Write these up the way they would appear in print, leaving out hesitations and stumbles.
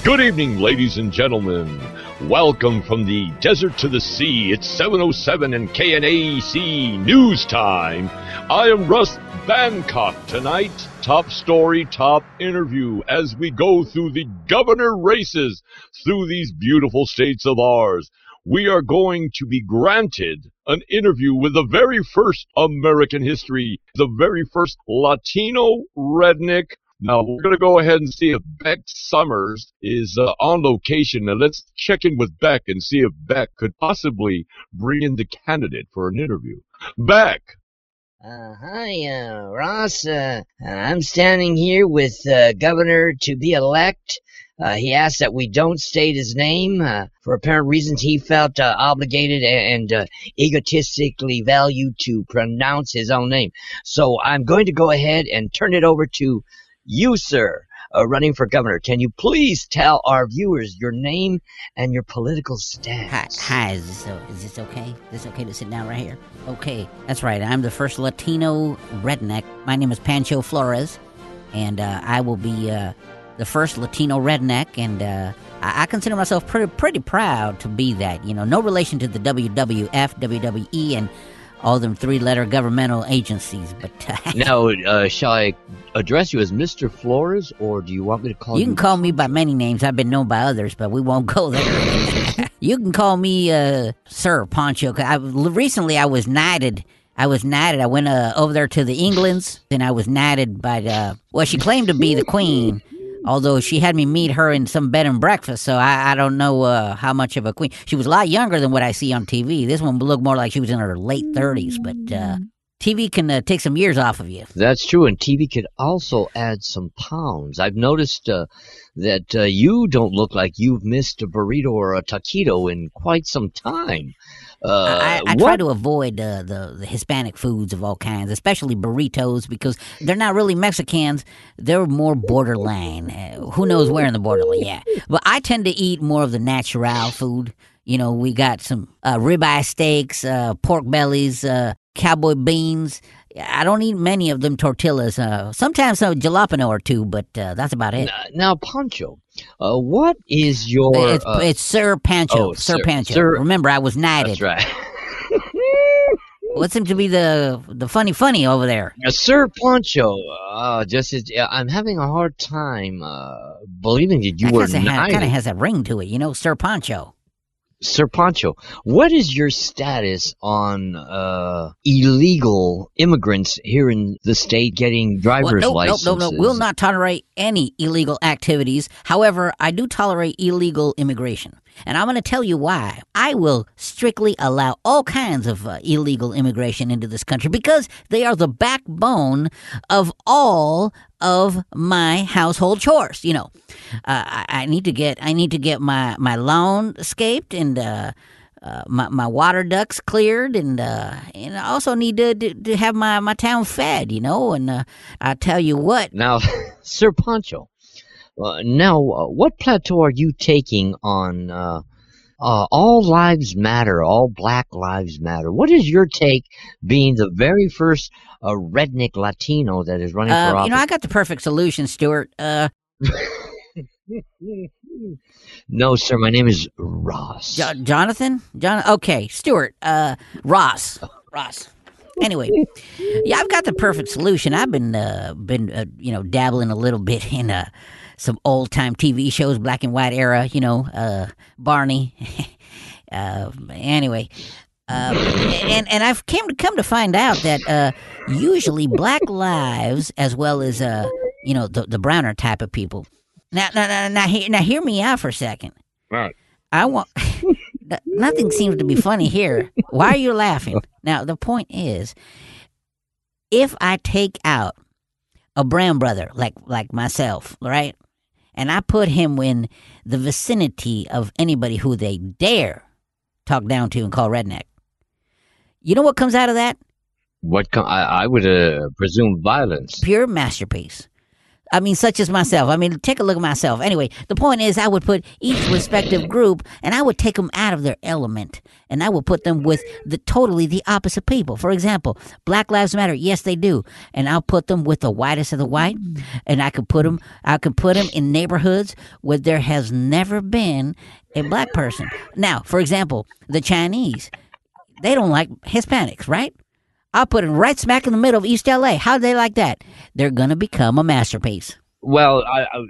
Good evening, ladies and gentlemen. Welcome from the desert to the sea. It's 7:07 and KNAC News Time. I am Russ Bancock. Tonight, top story, top interview as we go through the governor races through these beautiful states of ours. We are going to be granted an interview with the very first American history, the very first Latino redneck. Now, we're going to go ahead and see if Beck Summers is on location. Now, let's check in with Beck and see if Beck could possibly bring in the candidate for an interview. Beck! Hi, Ross. I'm standing here with Governor to be elect. He asked that we don't state his name. For apparent reasons, he felt obligated and egotistically valued to pronounce his own name. So I'm going to go ahead and turn it over to you, sir, running for governor. Can you please tell our viewers your name and your political stance? Hi. Is this okay? Is this okay to sit down right here? Okay, that's right. I'm the first Latino redneck. My name is Pancho Flores, and I will be the first Latino redneck, and I consider myself pretty proud to be that. You know, no relation to the WWF, WWE, and all them three-letter governmental agencies, but... Now, shall I address you as Mr. Flores, or do you want me to call you... You can call me by many names. I've been known by others, but we won't go there. You can call me Sir Pancho. Recently, I was knighted. I went over there to the Englands, and I was knighted by... well, she claimed to be the queen, although she had me meet her in some bed and breakfast, so I don't know how much of a queen. She was a lot younger than what I see on TV. This one looked more like she was in her late 30s, but TV can take some years off of you. That's true, and TV could also add some pounds. I've noticed that you don't look like you've missed a burrito or a taquito in quite some time. I try to avoid the Hispanic foods of all kinds, especially burritos, because they're not really Mexicans. They're more borderline. Who knows where in the borderline, yeah. But I tend to eat more of the natural food. You know, we got some ribeye steaks, pork bellies, cowboy beans. I don't eat many of them tortillas. Sometimes a jalapeno or two, but that's about it. Now, Pancho, what is your... It's Sir Pancho. Sir Pancho. Remember, I was knighted. That's right. What seems to be the funny over there? Sir Pancho, I'm having a hard time believing that you were knighted. Kind of has a ring to it, you know, Sir Pancho. Sir Pancho, what is your status on illegal immigrants here in the state getting driver's licenses? No. We'll not tolerate any illegal activities. However, I do tolerate illegal immigration. And I'm going to tell you why. I will strictly allow all kinds of illegal immigration into this country because they are the backbone of all of my household chores. You know, I need to get my lawn scaped and my water ducts cleared, and I also need to have my town fed. You know, and I tell you what. Now, Sir Pancho. What plateau are you taking on all lives matter, all black lives matter? What is your take being the very first redneck Latino that is running for office? You know, I got the perfect solution, Stuart. No, sir, my name is Ross. Jonathan? Okay, Stuart. Ross. Anyway, yeah, I've got the perfect solution. I've been dabbling a little bit in some old-time TV shows, black and white era, you know, Barney. Anyway, and I've come to find out that usually black lives, as well as the browner type of people. Now, hear me out for a second. Right. I want. Nothing seems to be funny here. Why are you laughing? Now, the point is, if I take out a brown brother like myself, right? And I put him in the vicinity of anybody who they dare talk down to and call redneck. You know what comes out of that? I would presume violence. Pure masterpiece. I mean, such as myself. I mean, take a look at myself. Anyway, the point is I would put each respective group and I would take them out of their element and I would put them with totally the opposite people. For example, Black Lives Matter. Yes, they do. And I'll put them with the whitest of the white. And I could put them in neighborhoods where there has never been a black person. Now, for example, the Chinese, they don't like Hispanics, right? I'll put them right smack in the middle of East LA. How do they like that? They're going to become a masterpiece. Well,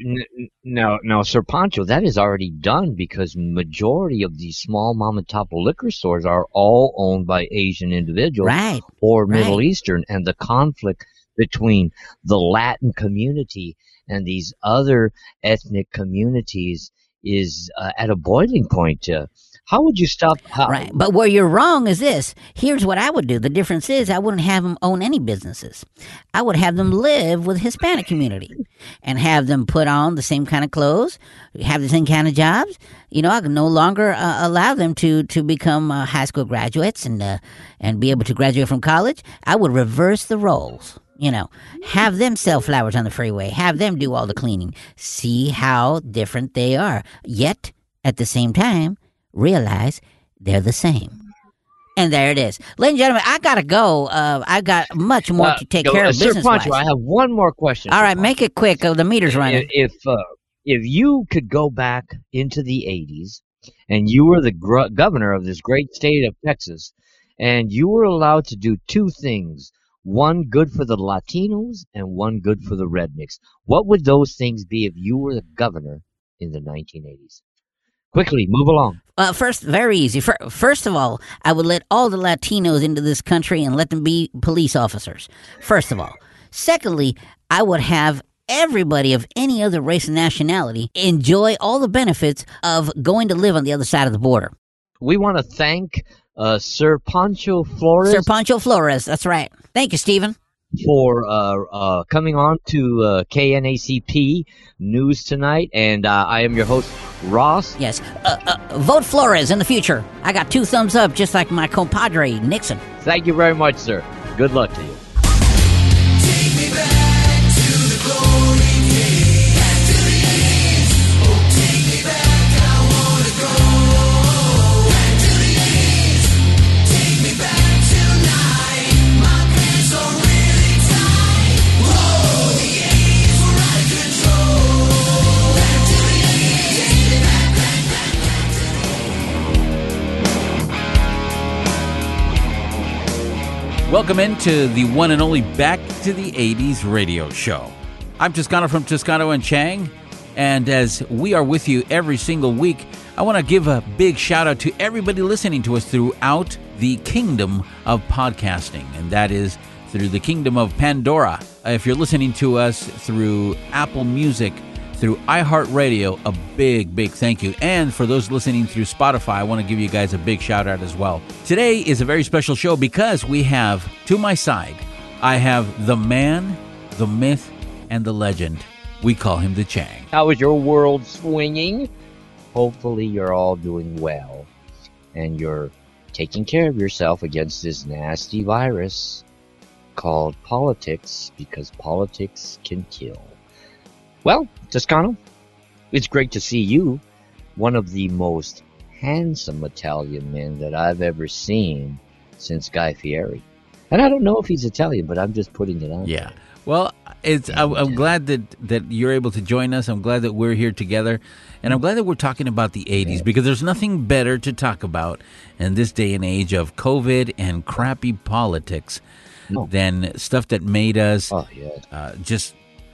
now, Sir Pancho, that is already done because majority of these small mom and pop liquor stores are all owned by Asian individuals, Right. Or Middle Eastern, and the conflict between the Latin community and these other ethnic communities is at a boiling point. How would you stop? Right. But where you're wrong is this. Here's what I would do. The difference is I wouldn't have them own any businesses. I would have them live with the Hispanic community and have them put on the same kind of clothes, have the same kind of jobs. You know, I could no longer allow them to become high school graduates and be able to graduate from college. I would reverse the roles. You know, have them sell flowers on the freeway. Have them do all the cleaning. See how different they are. Yet, at the same time, realize they're the same. And there it is. Ladies and gentlemen, I got to go. I got much more to take care of Sir business-wise. Pancho, I have one more question. All right, make it quick. The meter's running. If you could go back into the 80s and you were the governor of this great state of Texas and you were allowed to do two things, one good for the Latinos and one good for the rednecks, what would those things be if you were the governor in the 1980s? Quickly, move along. First, very easy. First of all, I would let all the Latinos into this country and let them be police officers. First of all. Secondly, I would have everybody of any other race and nationality enjoy all the benefits of going to live on the other side of the border. We want to thank Sir Pancho Flores. Sir Pancho Flores, that's right. Thank you, Stephen. For coming on to KNACP News tonight. And I am your host, Ross. Yes. Vote Flores in the future. I got 2 thumbs up, just like my compadre, Nixon. Thank you very much, sir. Good luck to you. Take me back to the glory days, back to the 80s. Oh, take me back, I wanna go back to the 80s. Take me back tonight, my pants are really tight. Whoa, the 80s were out of control. Back to the 80s, take me back, back, back, back to the 80s. Welcome into the one and only Back to the 80s radio show. I'm Toscano from Toscano and Chang, and as we are with you every single week, I want to give a big shout out to everybody listening to us throughout the kingdom of podcasting, and that is through the kingdom of Pandora. If you're listening to us through Apple Music, through iHeartRadio, a big, big thank you. And for those listening through Spotify, I want to give you guys a big shout out as well. Today is a very special show because we have, to my side, I have the man, the myth, and the legend. We call him the Chang. How is your world swinging? Hopefully you're all doing well. And you're taking care of yourself against this nasty virus called politics, because politics can kill. Well, Toscano, it's great to see you, one of the most handsome Italian men that I've ever seen since Guy Fieri. And I don't know if he's Italian, but I'm just putting it on. Yeah. Well, I'm glad that you're able to join us. I'm glad that we're here together. And I'm glad that we're talking about the 80s because there's nothing better to talk about in this day and age of COVID and crappy politics than stuff that made us just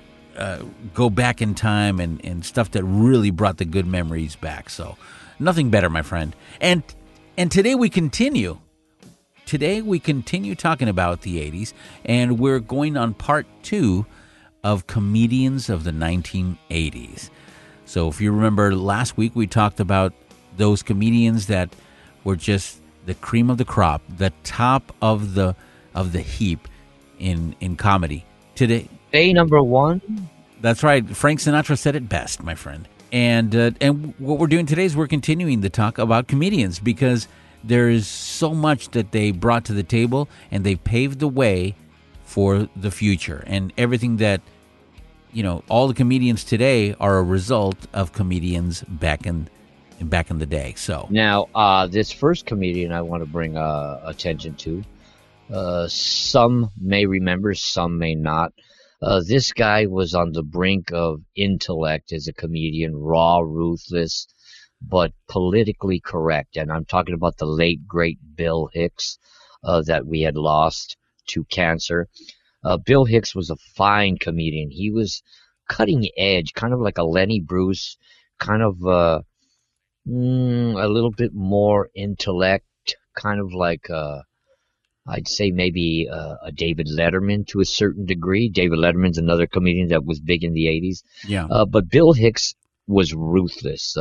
go back in time and stuff that really brought the good memories back. So nothing better, my friend. And today we continue. Today we continue talking about the 80s, and we're going on part 2 of comedians of the 1980s. So if you remember last week, we talked about those comedians that were just the cream of the crop, the top of the heap in comedy. Today, Day number 1. That's right. Frank Sinatra said it best, my friend. And what we're doing today is we're continuing the talk about comedians because there is so much that they brought to the table and they paved the way for the future and everything that all the comedians today are a result of comedians back in the day. So Now, this first comedian I want to bring attention to, some may remember, some may not. This guy was on the brink of intellect as a comedian, raw, ruthless, but politically correct. And I'm talking about the late, great Bill Hicks that we had lost to cancer. Bill Hicks was a fine comedian. He was cutting edge, kind of like a Lenny Bruce, kind of a little bit more intellect, kind of like I'd say maybe a David Letterman to a certain degree. David Letterman's another comedian that was big in the 80s. yeah, But Bill Hicks was ruthless.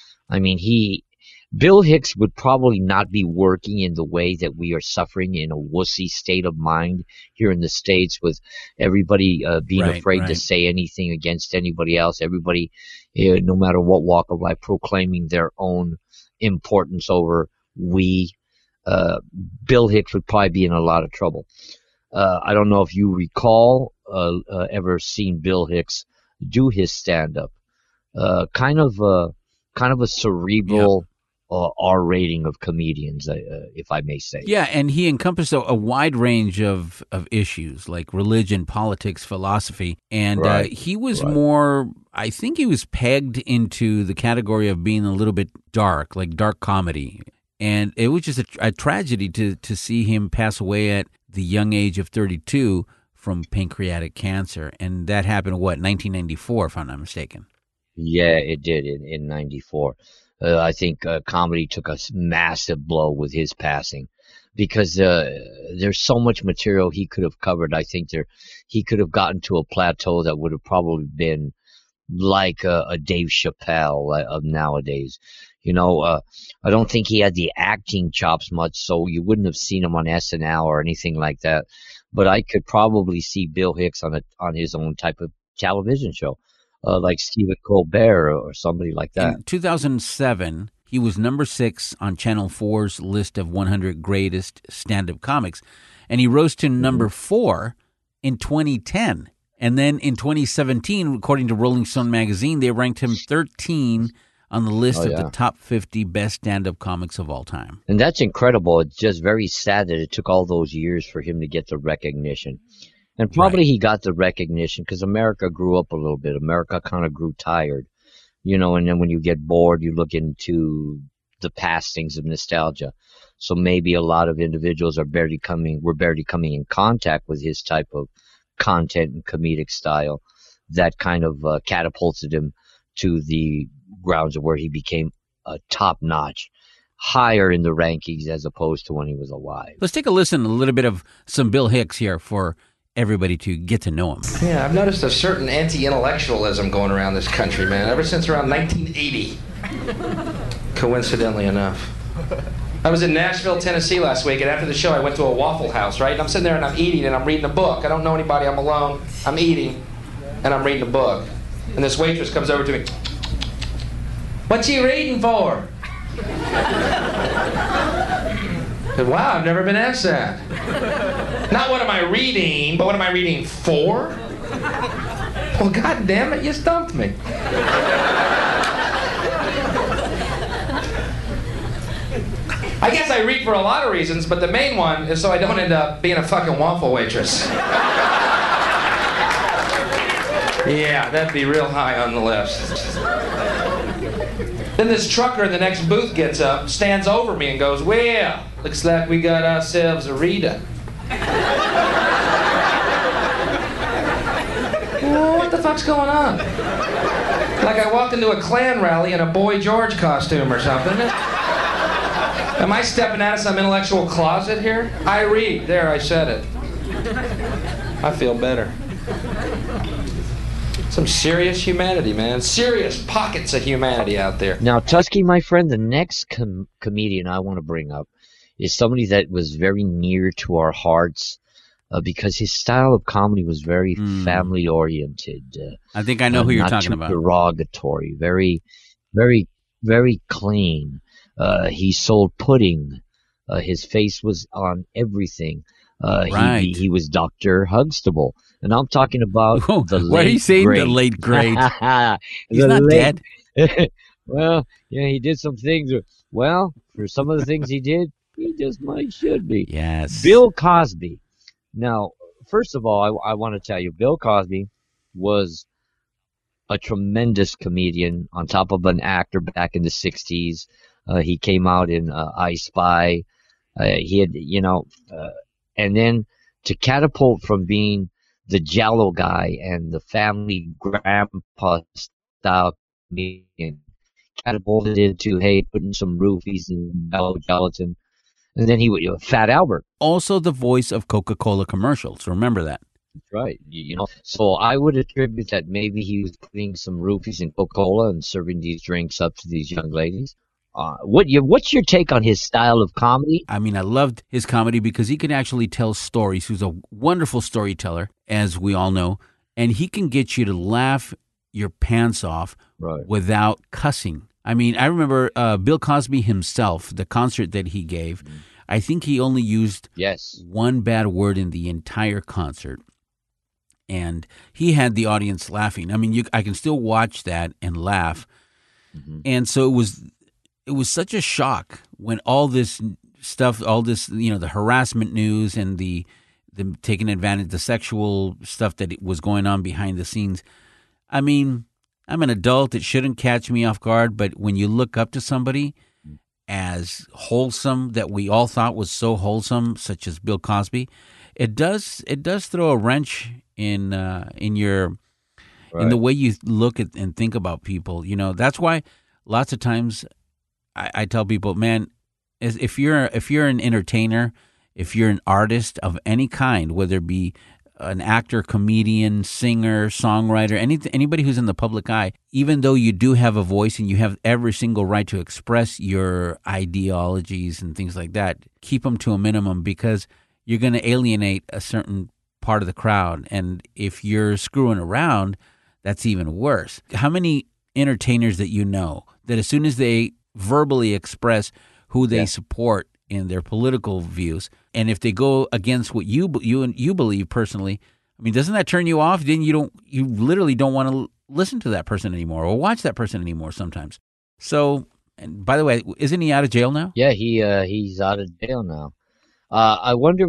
Bill Hicks would probably not be working in the way that we are suffering in a wussy state of mind here in the States, with everybody being Right, afraid to right. say anything against anybody else. Everybody, no matter what walk of life, proclaiming their own importance over we. Bill Hicks would probably be in a lot of trouble. I don't know if you recall ever seen Bill Hicks do his stand-up. Kind of a cerebral R rating of comedians, if I may say. yeah, and he encompassed a wide range of issues like religion, politics, philosophy, and Right, he was right. more. I think he was pegged into the category of being a little bit dark, like dark comedy. And it was just a tragedy to see him pass away at the young age of 32 from pancreatic cancer. And that happened, 1994, if I'm not mistaken. Yeah, it did in 94. I think comedy took a massive blow with his passing, because there's so much material he could have covered. I think he could have gotten to a plateau that would have probably been like a Dave Chappelle of nowadays. I don't think he had the acting chops much, so you wouldn't have seen him on SNL or anything like that. But I could probably see Bill Hicks on his own type of television show, like Stephen Colbert or somebody like that. In 2007, he was number 6 on Channel 4's list of 100 greatest stand-up comics, and he rose to number 4 in 2010. And then in 2017, according to Rolling Stone magazine, they ranked him 13 on the list of the top 50 best stand-up comics of all time. And that's incredible. It's just very sad that it took all those years for him to get the recognition. And probably he got the recognition because America grew up a little bit. America kind of grew tired, and then when you get bored, you look into the past things of nostalgia. So maybe a lot of individuals were barely coming in contact with his type of content and comedic style that kind of catapulted him to the grounds of where he became top-notch, higher in the rankings as opposed to when he was alive. Let's take a listen, a little bit of some Bill Hicks here for everybody to get to know him. Yeah, I've noticed a certain anti-intellectualism going around this country, man, ever since around 1980. Coincidentally enough. I was in Nashville, Tennessee last week, and after the show I went to a Waffle House, right? And I'm sitting there and I'm eating and I'm reading a book. I don't know anybody, I'm alone. I'm eating and I'm reading a book. And this waitress comes over to me. "What you reading for?" I said, "Wow, I've never been asked that. Not what am I reading, but what am I reading for?" Well, God damn it, you stumped me. I guess I read for a lot of reasons, but the main one is so I don't end up being a fucking waffle waitress. Yeah, that'd be real high on the list. Then this trucker in the next booth gets up, stands over me and goes, "Well, looks like we got ourselves a reader." Well, what the fuck's going on? Like I walked into a Klan rally in a Boy George costume or something. Am I stepping out of some intellectual closet here? I read. There, I said it. I feel better. Some serious humanity, man. Serious pockets of humanity out there. Now, Tusky, my friend, the next comedian I want to bring up is somebody that was very near to our hearts because his style of comedy was very family-oriented. I think I know who you're not talking too about. Derogatory, very, very, very clean. He sold pudding. His face was on everything. Right. He was Dr. Huxtable. And I'm talking about Whoa, the late why are you saying great. the late great? He's The not late- dead. Well, yeah, he did some things. Well, for some of the things he did, he just might should be. Yes. Bill Cosby. Now, first of all, I want to tell you, Bill Cosby was a tremendous comedian on top of an actor back in the 60s. He came out in I Spy. He had, and then to catapult from being the Jello guy and the family grandpa style comedian, catapulted into, hey, putting some roofies and gelatin. And then he would, Fat Albert. Also the voice of Coca-Cola commercials. Remember that. Right. So I would attribute that maybe he was putting some roofies in Coca-Cola and serving these drinks up to these young ladies. What's your take on his style of comedy? I mean, I loved his comedy because he can actually tell stories. He's a wonderful storyteller, as we all know, and he can get you to laugh your pants off Right. without cussing. I mean, I remember Bill Cosby himself, the concert that he gave, I think he only used Yes. one bad word in the entire concert. And he had the audience laughing. I mean, I can still watch that and laugh. Mhm. And so it was such a shock when all this stuff, all this, the harassment news and the taking advantage, the sexual stuff that was going on behind the scenes. I mean, I'm an adult. It shouldn't catch me off guard. But when you look up to somebody as wholesome that we all thought was so wholesome, such as Bill Cosby, it does throw a wrench in your in the way you look at and think about people. That's why lots of times I tell people, man, if you're an entertainer, if you're an artist of any kind, whether it be an actor, comedian, singer, songwriter, anybody who's in the public eye, even though you do have a voice and you have every single right to express your ideologies and things like that, keep them to a minimum because you're going to alienate a certain part of the crowd. And if you're screwing around, that's even worse. How many entertainers that you know that as soon as they verbally express who they support in their political views, and if they go against what you believe personally, I mean, doesn't that turn you off? Then you literally don't want to listen to that person anymore or watch that person anymore sometimes. So, and by the way, isn't he out of jail now? Yeah, he's out of jail now. I wonder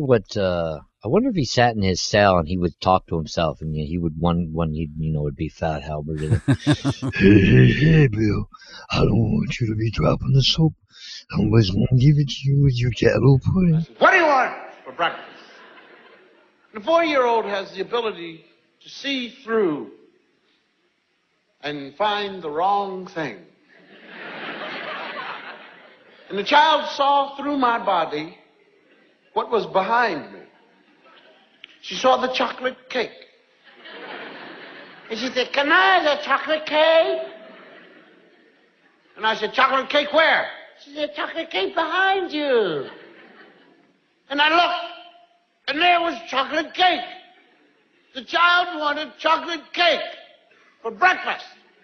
if he sat in his cell and he would talk to himself, and he would would be Fat Albert. Hey, Bill, I don't want you to be dropping the soap. I'm always gonna give it to you with your cattle pudding. What do you want for breakfast? The 4-year-old has the ability to see through and find the wrong thing. And the child saw through my body what was behind me. She saw the chocolate cake. And she said, "Can I have the chocolate cake?" And I said, "Chocolate cake where?" She said, "Chocolate cake behind you." And I looked, and there was chocolate cake. The child wanted chocolate cake for breakfast.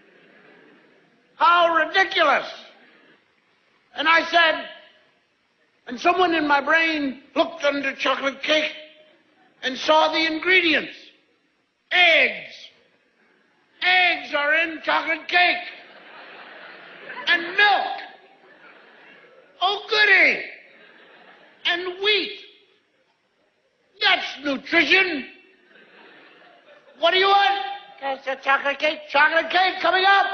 How ridiculous. And I said, and someone in my brain looked under chocolate cake and saw the ingredients. Eggs. Eggs are in chocolate cake. And milk. Oh, goody. And wheat. That's nutrition. What do you want? That's a chocolate cake. Chocolate cake coming up.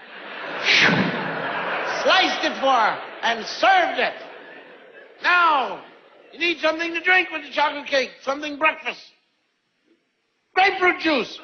Sliced it for her and served it. Now, you need something to drink with the chocolate cake. Something breakfast. Grapefruit juice.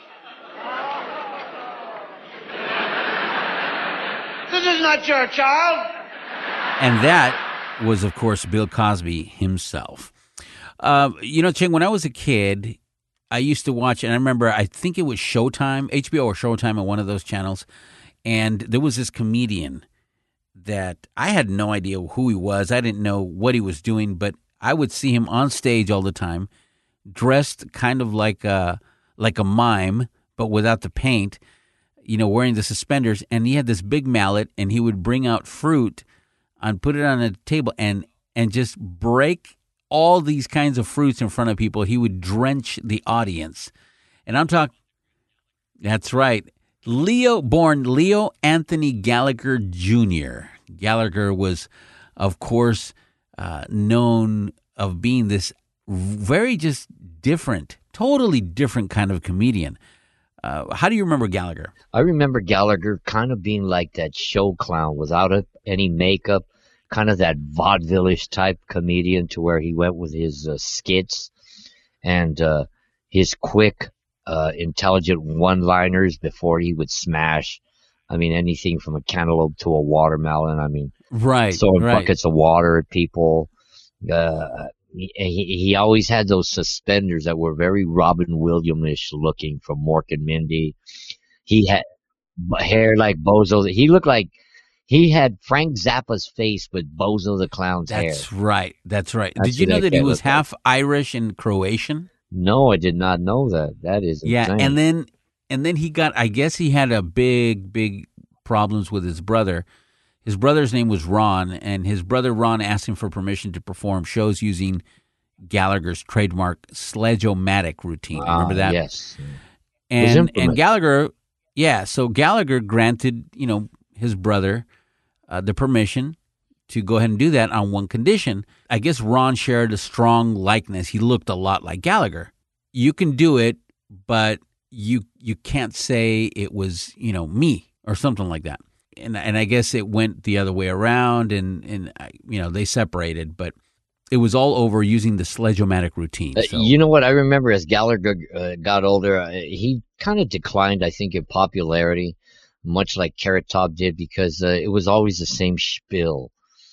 This is not your child. And that was, of course, Bill Cosby himself. Ching, when I was a kid, I used to watch, and I remember, I think it was Showtime, HBO or Showtime on one of those channels, and there was this comedian that I had no idea who he was. I didn't know what he was doing, but I would see him on stage all the time, dressed kind of like a mime, but without the paint, wearing the suspenders, and he had this big mallet, and he would bring out fruit and put it on a table and just break all these kinds of fruits in front of people. He would drench the audience. And I'm talking, that's right, born Leo Anthony Gallagher Jr. Gallagher was, of course, known of being this very just different, totally different kind of comedian. How do you remember Gallagher? I remember Gallagher kind of being like that show clown without any makeup, kind of that vaudeville-ish type comedian to where he went with his skits and his quick, intelligent one-liners before he would smash. I mean, anything from a cantaloupe to a watermelon. I mean, Right, throwing right. buckets of water at people. He always had those suspenders that were very Robin Williams-ish looking from Mork and Mindy. He had hair like Bozo. He looked like he had Frank Zappa's face with Bozo the Clown's hair. That's right. That's right. That's Did you what know that that he guy was looked like. half Irish and Croatian? No, I did not know that. That is Yeah, insane. and then he got, I guess he had a big problems with his brother. His brother's name was Ron, and his brother Ron asked him for permission to perform shows using Gallagher's trademark Sledge-O-Matic routine. Remember that? Yes. Was And infamous. Gallagher, yeah, so Gallagher granted, his brother the permission to go ahead and do that on one condition. I guess Ron shared a strong likeness. He looked a lot like Gallagher. You can do it, but you can't say it was, me or something like that. And I guess it went the other way around, and they separated, but it was all over using the Sledge-O-Matic routine. So. You know what? I remember as Gallagher got older, he kind of declined, I think, in popularity, much like Carrot Top did, because it was always the same spiel,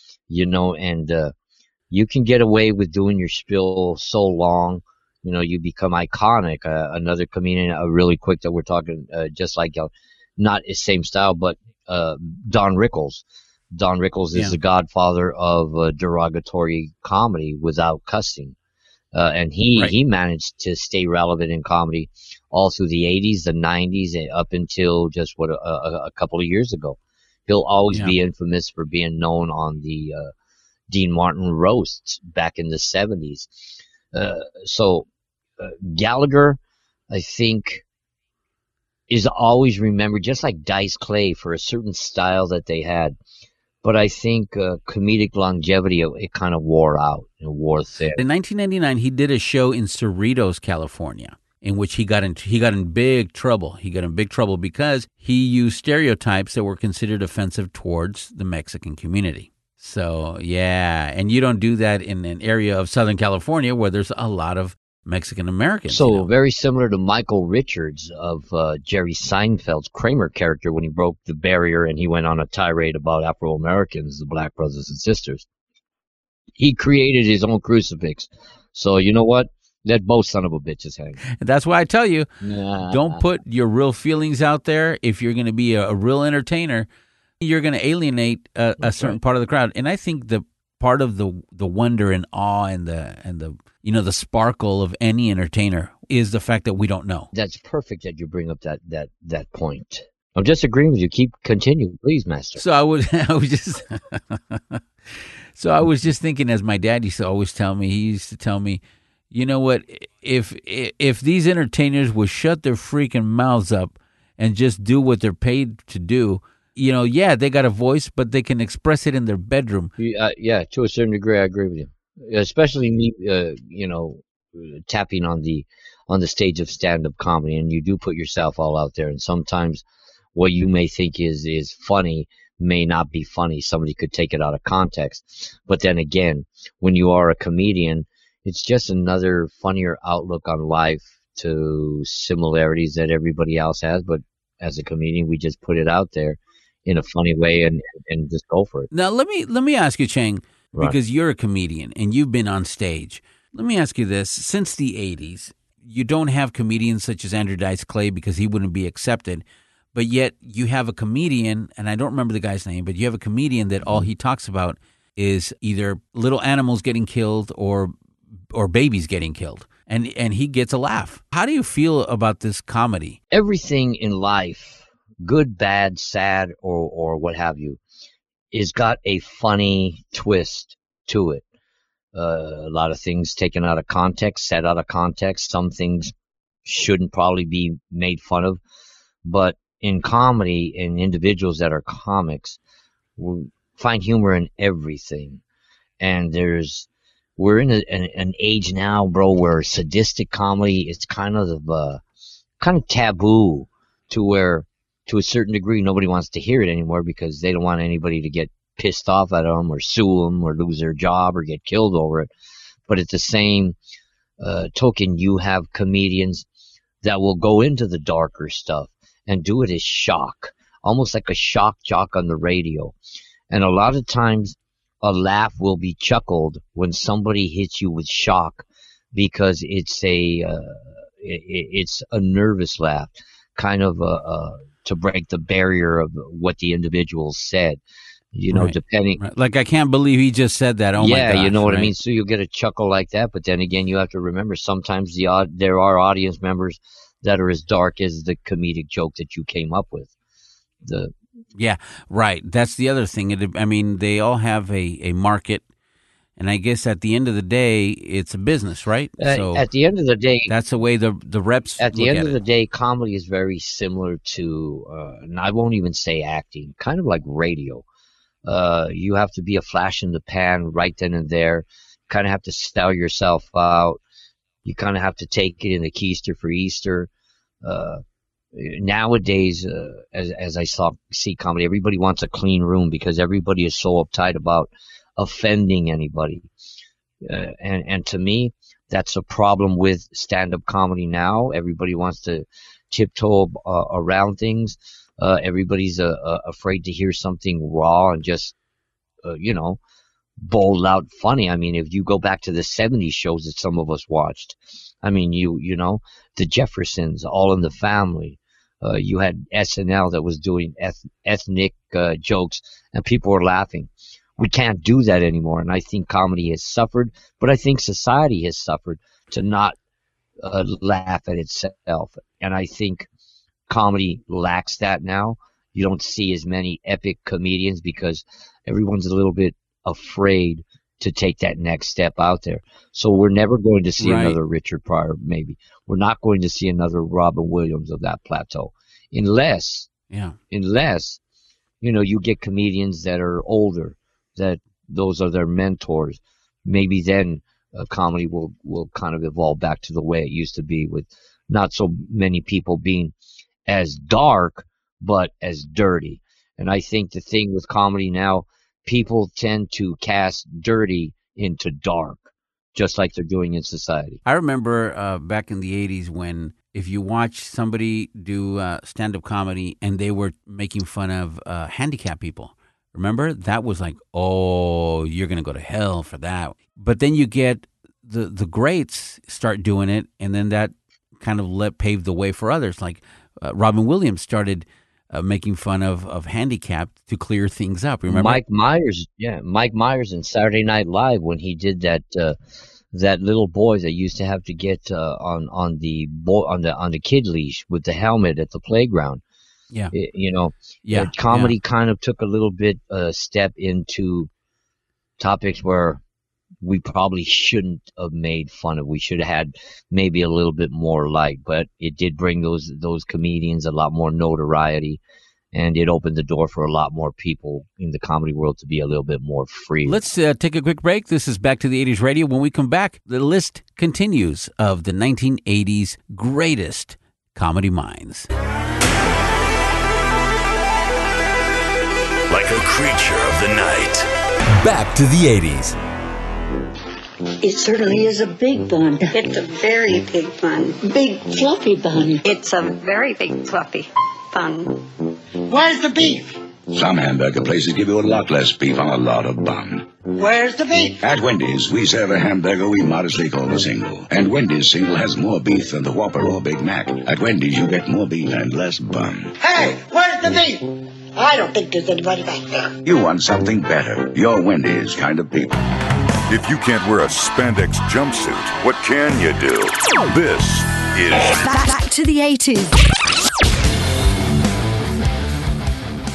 and you can get away with doing your spiel so long, you become iconic. Another comedian, really quick that we're talking, just like, not his same style, but Don Rickles. Don Rickles is Yeah. the godfather of derogatory comedy without cussing. And he managed to stay relevant in comedy all through the 80s, the 90s, and up until just a couple of years ago. He'll always be infamous for being known on the Dean Martin roasts back in the 70s. So Gallagher, I think, is always remembered, just like Dice Clay, for a certain style that they had. But I think comedic longevity, it kind of wore out and wore thin. In 1999, he did a show in Cerritos, California, in which he got in big trouble. He got in big trouble because he used stereotypes that were considered offensive towards the Mexican community. So, yeah, and you don't do that in an area of Southern California where there's a lot of Mexican Americans. So very similar to Michael Richards of Jerry Seinfeld's Kramer character when he broke the barrier and he went on a tirade about Afro-Americans, the black brothers and sisters. He created his own crucifix. So you know what? Let both son of a bitches hang. And that's why I tell you, Nah. don't put your real feelings out there. If you're going to be a real entertainer, you're going to alienate a certain part of the crowd. And I think the part of the wonder and awe and the the sparkle of any entertainer is the fact that we don't know. That's perfect that you bring up that point. I'm just agreeing with you. Continue, please, Master. So I was just thinking, as my dad used to always tell me, he used to tell me, you know what, if these entertainers would shut their freaking mouths up and just do what they're paid to do, they got a voice, but they can express it in their bedroom. Yeah, to a certain degree, I agree with you. Especially me, tapping on the stage of stand-up comedy, and you do put yourself all out there. And sometimes what you may think is funny may not be funny. Somebody could take it out of context. But then again, when you are a comedian, it's just another funnier outlook on life to similarities that everybody else has. But as a comedian, we just put it out there in a funny way and just go for it. Now, let me ask you, Chang, Right. because you're a comedian and you've been on stage. Let me ask you this. Since the 80s, you don't have comedians such as Andrew Dice Clay because he wouldn't be accepted. But yet you have a comedian, and I don't remember the guy's name, but you have a comedian that all he talks about is either little animals getting killed or babies getting killed. And he gets a laugh. How do you feel about this comedy? Everything in life, good, bad, sad, or what have you, is got a funny twist to it. A lot of things taken out of context, set out of context. Some things shouldn't probably be made fun of. But in comedy and individuals that are comics will find humor in everything. And we're in an age now, bro, where sadistic comedy is kind of taboo, to where, to a certain degree, nobody wants to hear it anymore because they don't want anybody to get pissed off at them or sue them or lose their job or get killed over it. But at the same token, you have comedians that will go into the darker stuff and do it as shock, almost like a shock jock on the radio. And a lot of times a laugh will be chuckled when somebody hits you with shock, because it's a nervous laugh, kind of to break the barrier of what the individual said. You know, Right. depending. Right. Like, I can't believe he just said that. Oh my Yeah, gosh, you know what I right? mean? So you'll get a chuckle like that, but then again, you have to remember sometimes there are audience members that are as dark as the comedic joke that you came up with. Yeah, right. That's the other thing. I mean, they all have a market, and I guess at the end of the day, it's a business, right? So At the end of the day, that's the way the reps at the look end at of it. the day, comedy is very similar to, and I won't even say acting, kind of like radio. You have to be a flash in the pan right then and there. Kind of have to style yourself out. You kind of have to take it in the keister for Easter. Nowadays, as I see comedy, everybody wants a clean room because everybody is so uptight about offending anybody. And to me, that's a problem with stand-up comedy now. Everybody wants to tiptoe around things. Everybody's afraid to hear something raw and just, bold out funny. I mean, if you go back to the 70s shows that some of us watched, I mean, you know, the Jeffersons, All in the Family. You had SNL that was doing ethnic jokes, and people were laughing. We can't do that anymore, and I think comedy has suffered, but I think society has suffered to not laugh at itself. And I think comedy lacks that now. You don't see as many epic comedians because everyone's a little bit afraid to take that next step out there. So we're never going to see Right. another Richard Pryor, maybe. We're not going to see another Robin Williams of that plateau. Unless, Yeah. you get comedians that are older, that those are their mentors. Maybe then comedy will kind of evolve back to the way it used to be, with not so many people being as dark, but as dirty. And I think the thing with comedy now, people tend to cast dirty into dark, just like they're doing in society. I remember back in the 80s when if you watch somebody do stand-up comedy and they were making fun of handicapped people, remember? That was like, oh, you're going to go to hell for that. But then you get the greats start doing it, and then that kind of paved the way for others. Like Robin Williams started making fun of handicapped to clear things up. Remember? Mike Myers in Saturday Night Live, when he did that little boy that used to have to get on the kid leash with the helmet at the playground. Yeah. Yeah, comedy kind of took a little bit step into topics where we probably shouldn't have made fun of. We should have had maybe a little bit more light, but it did bring those comedians a lot more notoriety, and it opened the door for a lot more people in the comedy world to be a little bit more free. Let's take a quick break. This is Back to the 80s Radio. When we come back, the list continues of the 1980s greatest comedy minds. Like a creature of the night. Back to the 80s. It certainly is a big bun. It's a very big bun. Big fluffy bun. It's a very big fluffy bun. Where's the beef? Some hamburger places give you a lot less beef on a lot of bun. Where's the beef? At Wendy's, we serve a hamburger we modestly call a single. And Wendy's single has more beef than the Whopper or Big Mac. At Wendy's, you get more beef and less bun. Hey, where's the beef? I don't think there's anybody back there. You want something better. You're Wendy's kind of people. If you can't wear a spandex jumpsuit, what can you do? This is Back to the 80s.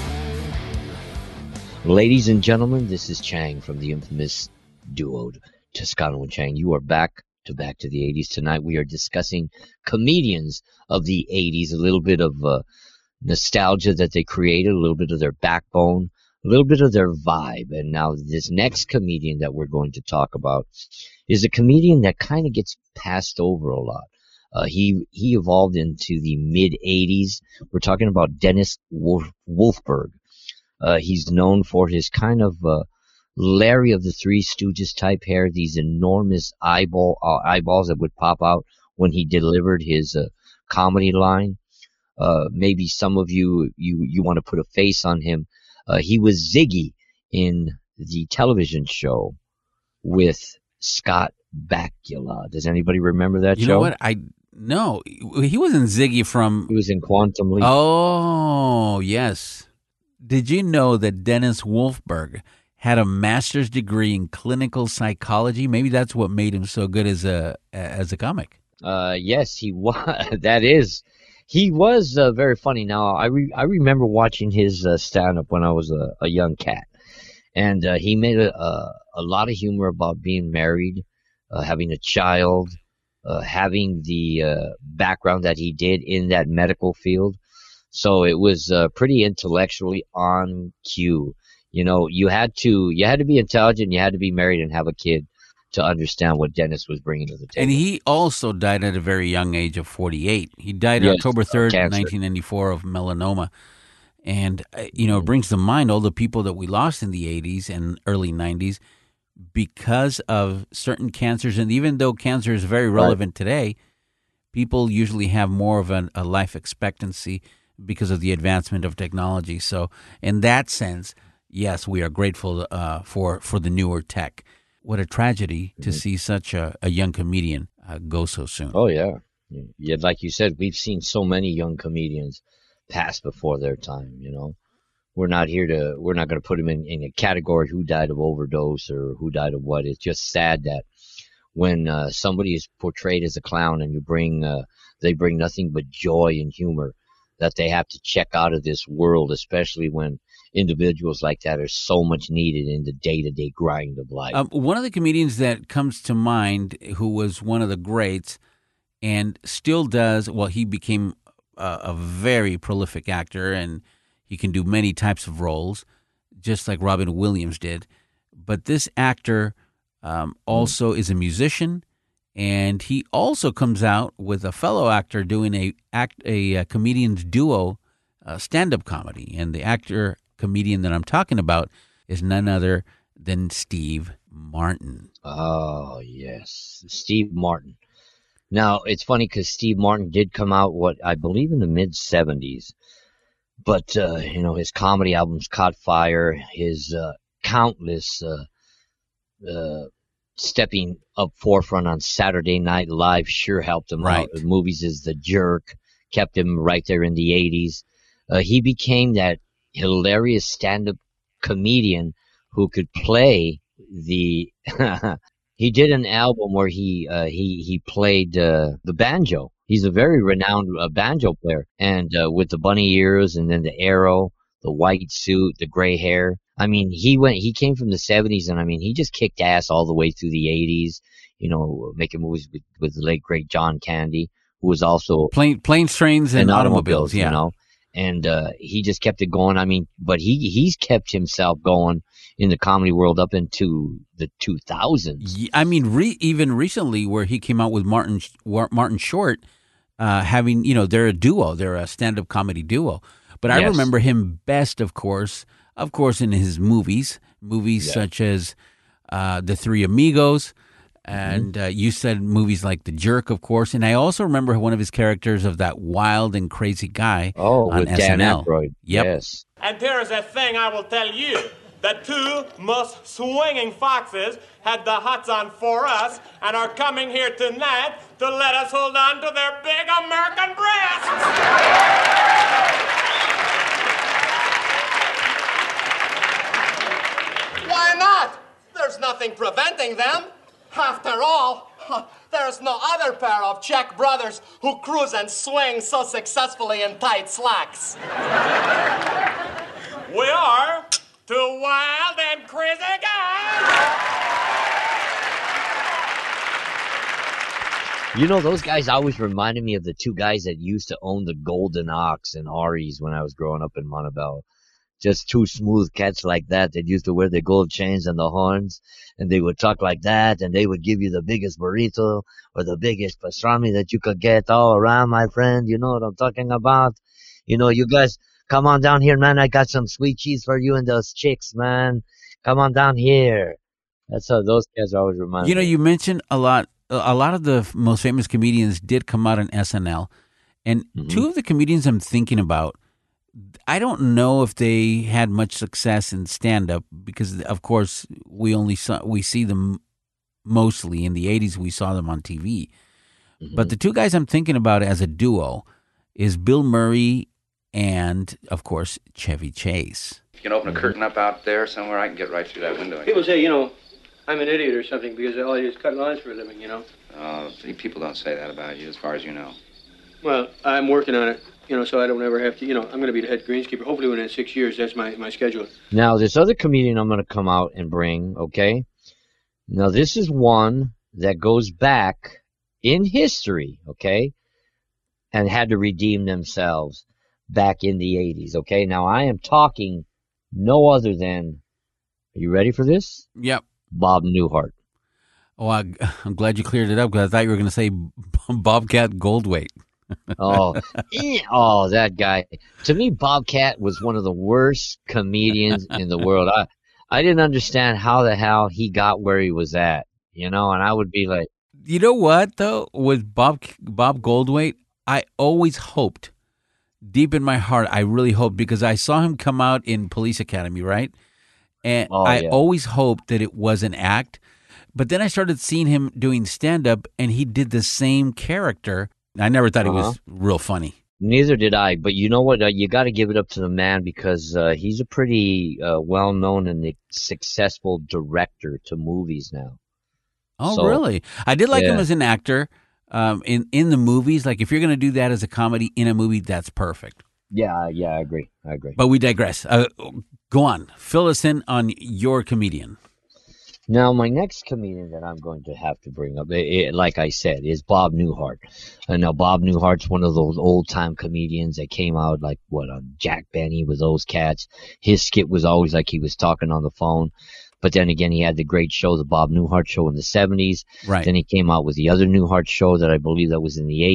Ladies and gentlemen, this is Chang from the infamous duo Toscano and Chang. You are back to the 80s. Tonight we are discussing comedians of the 80s, a little bit of nostalgia that they created, a little bit of their backbone, a little bit of their vibe. And now this next comedian that we're going to talk about is a comedian that kind of gets passed over a lot. He evolved into the mid-80s. We're talking about Dennis Wolfberg. He's known for his kind of Larry of the Three Stooges type hair, these enormous eyeballs that would pop out when he delivered his comedy line. Maybe some of you want to put a face on him. He was Ziggy in the television show with Scott Bakula. Does anybody remember that show? You know what? No, he wasn't Ziggy from... He was in Quantum Leap. Oh, yes. Did you know that Dennis Wolfberg had a master's degree in clinical psychology? Maybe that's what made him so good as a comic. Yes, he was. That is. He was very funny. Now, I remember watching his stand-up when I was a young cat. And he made a lot of humor about being married, having a child, having the background that he did in that medical field. So it was pretty intellectually on cue. You know, you had to be intelligent, you had to be married and have a kid to understand what Dennis was bringing to the table. And he also died at a very young age of 48. He died October 3rd, 1994 of melanoma. And, it brings to mind all the people that we lost in the 80s and early 90s because of certain cancers. And even though cancer is very relevant today, people usually have more of a life expectancy because of the advancement of technology. So in that sense, yes, we are grateful for the newer tech. What a tragedy to see such a young comedian go so soon. Oh, yeah. Yeah, like you said, we've seen so many young comedians pass before their time, We're not going to put them in a category who died of overdose or who died of what. It's just sad that when somebody is portrayed as a clown and they bring nothing but joy and humor, that they have to check out of this world, especially when individuals like that are so much needed in the day-to-day grind of life. One of the comedians that comes to mind who was one of the greats and still does, he became a very prolific actor and he can do many types of roles, just like Robin Williams did. But this actor also is a musician, and he also comes out with a fellow actor doing a comedian's duo stand-up comedy. And the actor-comedian that I'm talking about is none other than Steve Martin. Oh, yes. Steve Martin. Now, it's funny because Steve Martin did come out, I believe in the mid-'70s. But, his comedy albums caught fire. His countless stepping up forefront on Saturday Night Live sure helped him out. The movies is The Jerk, kept him right there in the 80s. He became that hilarious stand-up comedian who could play the... He did an album where he played the banjo. He's a very renowned banjo player. And with the bunny ears and then the arrow, the white suit, the gray hair. I mean, he came from the 70s, and I mean, he just kicked ass all the way through the 80s, making movies with the late, great John Candy, who was also... Planes, Trains, and Automobiles, yeah. And he just kept it going. I mean, but he's kept himself going in the comedy world up into the 2000s. I mean, even recently where he came out with Martin Short, they're a duo. They're a stand-up comedy duo. But I remember him best, of course, in his movies such as The Three Amigos, and you said movies like The Jerk, of course. And I also remember one of his characters of that wild and crazy guy on with SNL. Dan Aykroyd. Yep. Yes. And there is a thing I will tell you. The two most swinging foxes had the hots on for us and are coming here tonight to let us hold on to their big American breasts. Why not? There's nothing preventing them. After all, there's no other pair of Czech brothers who cruise and swing so successfully in tight slacks. We are two wild and crazy guys. You know, those guys always reminded me of the two guys that used to own the Golden Ox and Ari's when I was growing up in Montebello. Just two smooth cats like that that used to wear the gold chains and the horns, and they would talk like that, and they would give you the biggest burrito or the biggest pastrami that you could get all around, my friend. You know what I'm talking about? You know, you guys, come on down here, man. I got some sweet cheese for you and those chicks, man. Come on down here. That's how those guys always remind me. You know, you mentioned a lot of the most famous comedians did come out on SNL, and two of the comedians I'm thinking about, I don't know if they had much success in stand-up because, of course, we see them mostly in the 80s. We saw them on TV. But the two guys I'm thinking about as a duo is Bill Murray and, of course, Chevy Chase. If you can open a curtain up out there somewhere, I can get right through that window. People say, you know, I'm an idiot or something because all I do is cut lines for a living, you know. People don't say that about you, as far as you know. Well, I'm working on it, you know, so I don't ever have to, you know, I'm going to be the head greenskeeper. Hopefully within 6 years, that's my schedule. Now, this other comedian I'm going to come out and bring, okay? Now, this is one that goes back in history, okay? And had to redeem themselves back in the 80s, okay? Now, I am talking no other than, are you ready for this? Yep. Bob Newhart. Oh, I'm glad you cleared it up because I thought you were going to say Bobcat Goldthwait. Oh, that guy. To me, Bobcat was one of the worst comedians in the world. I didn't understand how the hell he got where he was at, you know, and I would be like... You know what, though? With Bob Goldthwait, I always hoped, deep in my heart, I really hoped, because I saw him come out in Police Academy, right? And I always hoped that it was an act. But then I started seeing him doing stand-up, and he did the same character. I never thought he was real funny. Neither did I. But you know what? You got to give it up to the man because he's a pretty well-known and successful director to movies now. Oh, so, really? I did like him as an actor in the movies. Like, if you're going to do that as a comedy in a movie, that's perfect. Yeah, I agree. But we digress. Go on. Fill us in on your comedian. Now, my next comedian that I'm going to have to bring up, like I said, is Bob Newhart. And now, Bob Newhart's one of those old-time comedians that came out like, on Jack Benny with those cats. His skit was always like he was talking on the phone. But then again, he had the great show, the Bob Newhart Show in the 70s. Right. Then he came out with the other Newhart Show that I believe that was in the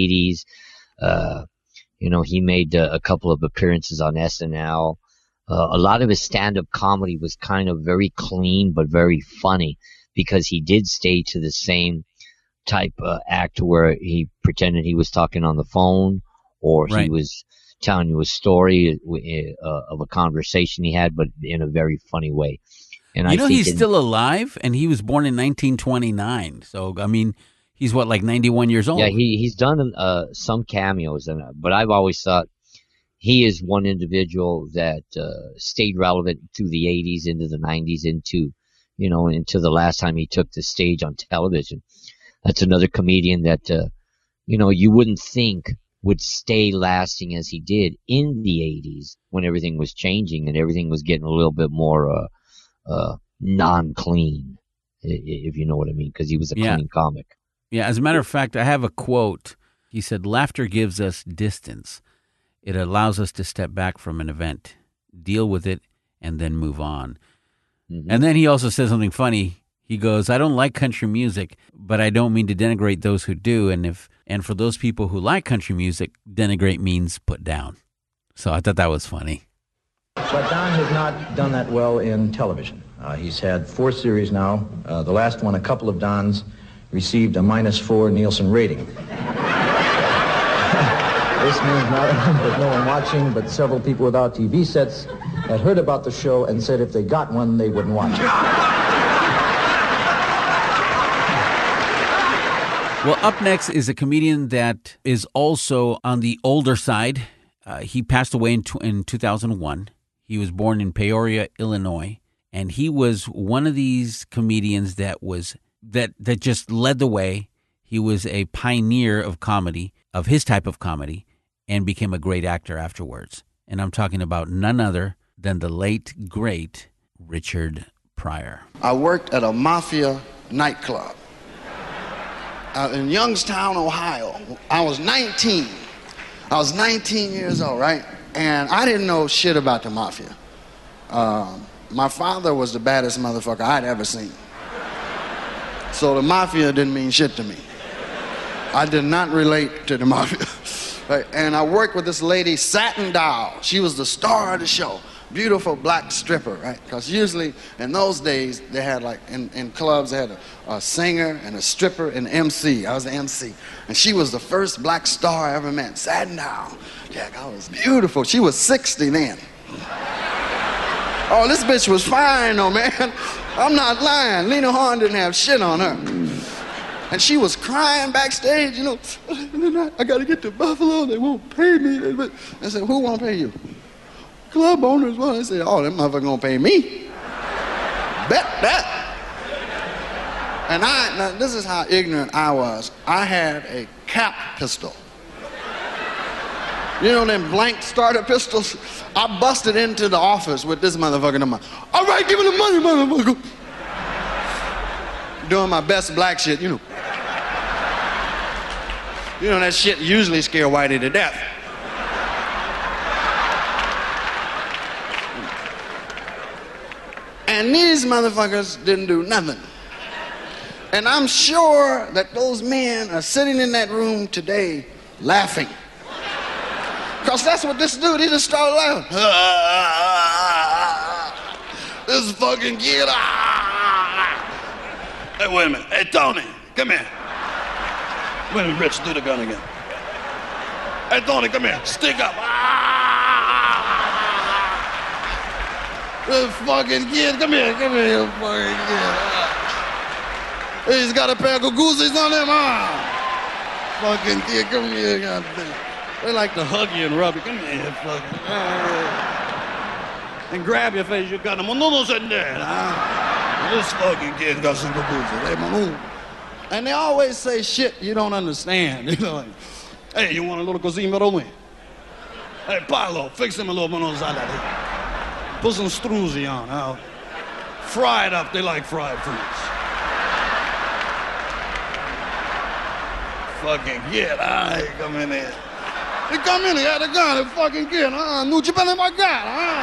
80s. You know, he made a couple of appearances on SNL. A lot of his stand-up comedy was kind of very clean but very funny because he did stay to the same type act where he pretended he was talking on the phone or he was telling you a story of a conversation he had, but in a very funny way. And you know, he's still alive, and he was born in 1929. So, I mean, he's what, like 91 years old? Yeah, he's done some cameos, but I've always thought he is one individual that stayed relevant through the 80s, into the 90s, into the last time he took the stage on television. That's another comedian that, you wouldn't think would stay lasting as he did in the 80s when everything was changing and everything was getting a little bit more non-clean, if you know what I mean, because he was a clean comic. Yeah, as a matter of fact, I have a quote. He said, "Laughter gives us distance. It allows us to step back from an event, deal with it, and then move on." Mm-hmm. And then he also says something funny. He goes, "I don't like country music, but I don't mean to denigrate those who do. And for those people who like country music, denigrate means put down." So I thought that was funny. But Don has not done that well in television. He's had 4 series now. The last one, a couple of Dons received a -4 Nielsen rating. This means not only that no one watching, but several people without TV sets had heard about the show and said if they got one, they wouldn't watch it. Well, up next is a comedian that is also on the older side. He passed away in 2001. He was born in Peoria, Illinois, and he was one of these comedians that just led the way. He was a pioneer of comedy, of his type of comedy, and became a great actor afterwards. And I'm talking about none other than the late, great Richard Pryor. I worked at a mafia nightclub. in Youngstown, Ohio. I was 19. I was 19 years old, right? And I didn't know shit about the mafia. My father was the baddest motherfucker I'd ever seen. So the mafia didn't mean shit to me. I did not relate to the mafia. Right? And I worked with this lady, Satin Doll. She was the star of the show. Beautiful black stripper, right? Because usually in those days, they had like, in clubs, they had a singer and a stripper and an MC. I was the MC. And she was the first black star I ever met, Satin Doll. Jack, I was beautiful. She was 60 then. Oh, this bitch was fine though, man. I'm not lying. Lena Horne didn't have shit on her. And she was crying backstage, you know, I gotta get to Buffalo, they won't pay me. I said, who won't pay you? Club owners. Well, I said, oh, them motherfuckers gonna pay me. Bet that. And now this is how ignorant I was. I had a cap pistol. You know them blank starter pistols? I busted into the office with this motherfucker in my, all right, give me the money, motherfucker. Doing my best black shit, you know. You know that shit usually scare Whitey to death. And these motherfuckers didn't do nothing. And I'm sure that those men are sitting in that room today laughing. Because that's what this dude, he just started laughing. This fucking kid. Hey, wait a minute. Hey, Tony, come here. Wait a minute, Rich, do the gun again. Hey, Tony, come here. Stick up. This fucking kid, come here, you fucking kid. He's got a pair of goosies on him, Fucking kid, come here, goddamn. They like to hug you and rub you. Come here, fucking. And grab your face, you got them. No, sitting there. This fucking kid got some goosies. And they always say shit you don't understand. You know, like, hey, you want a little cosimero? Hey, Paolo, fix him a little monosada. Put some struzzi on. Fry it up. They like fried foods. Fucking kid, come in here. He come in, he had a gun, the fucking kid. Non ci prende my gun.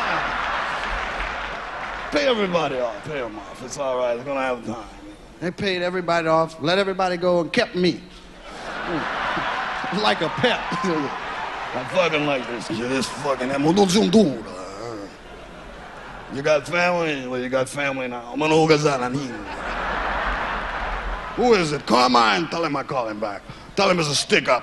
Pay everybody off. Pay them off. It's all right. They're gonna have time. They paid everybody off, let everybody go, and kept me. Like a pet. I fucking like this kid. This fucking... You got family? Well, you got family now. Who is it? Carmine. Tell him I call him back. Tell him it's a stick-up.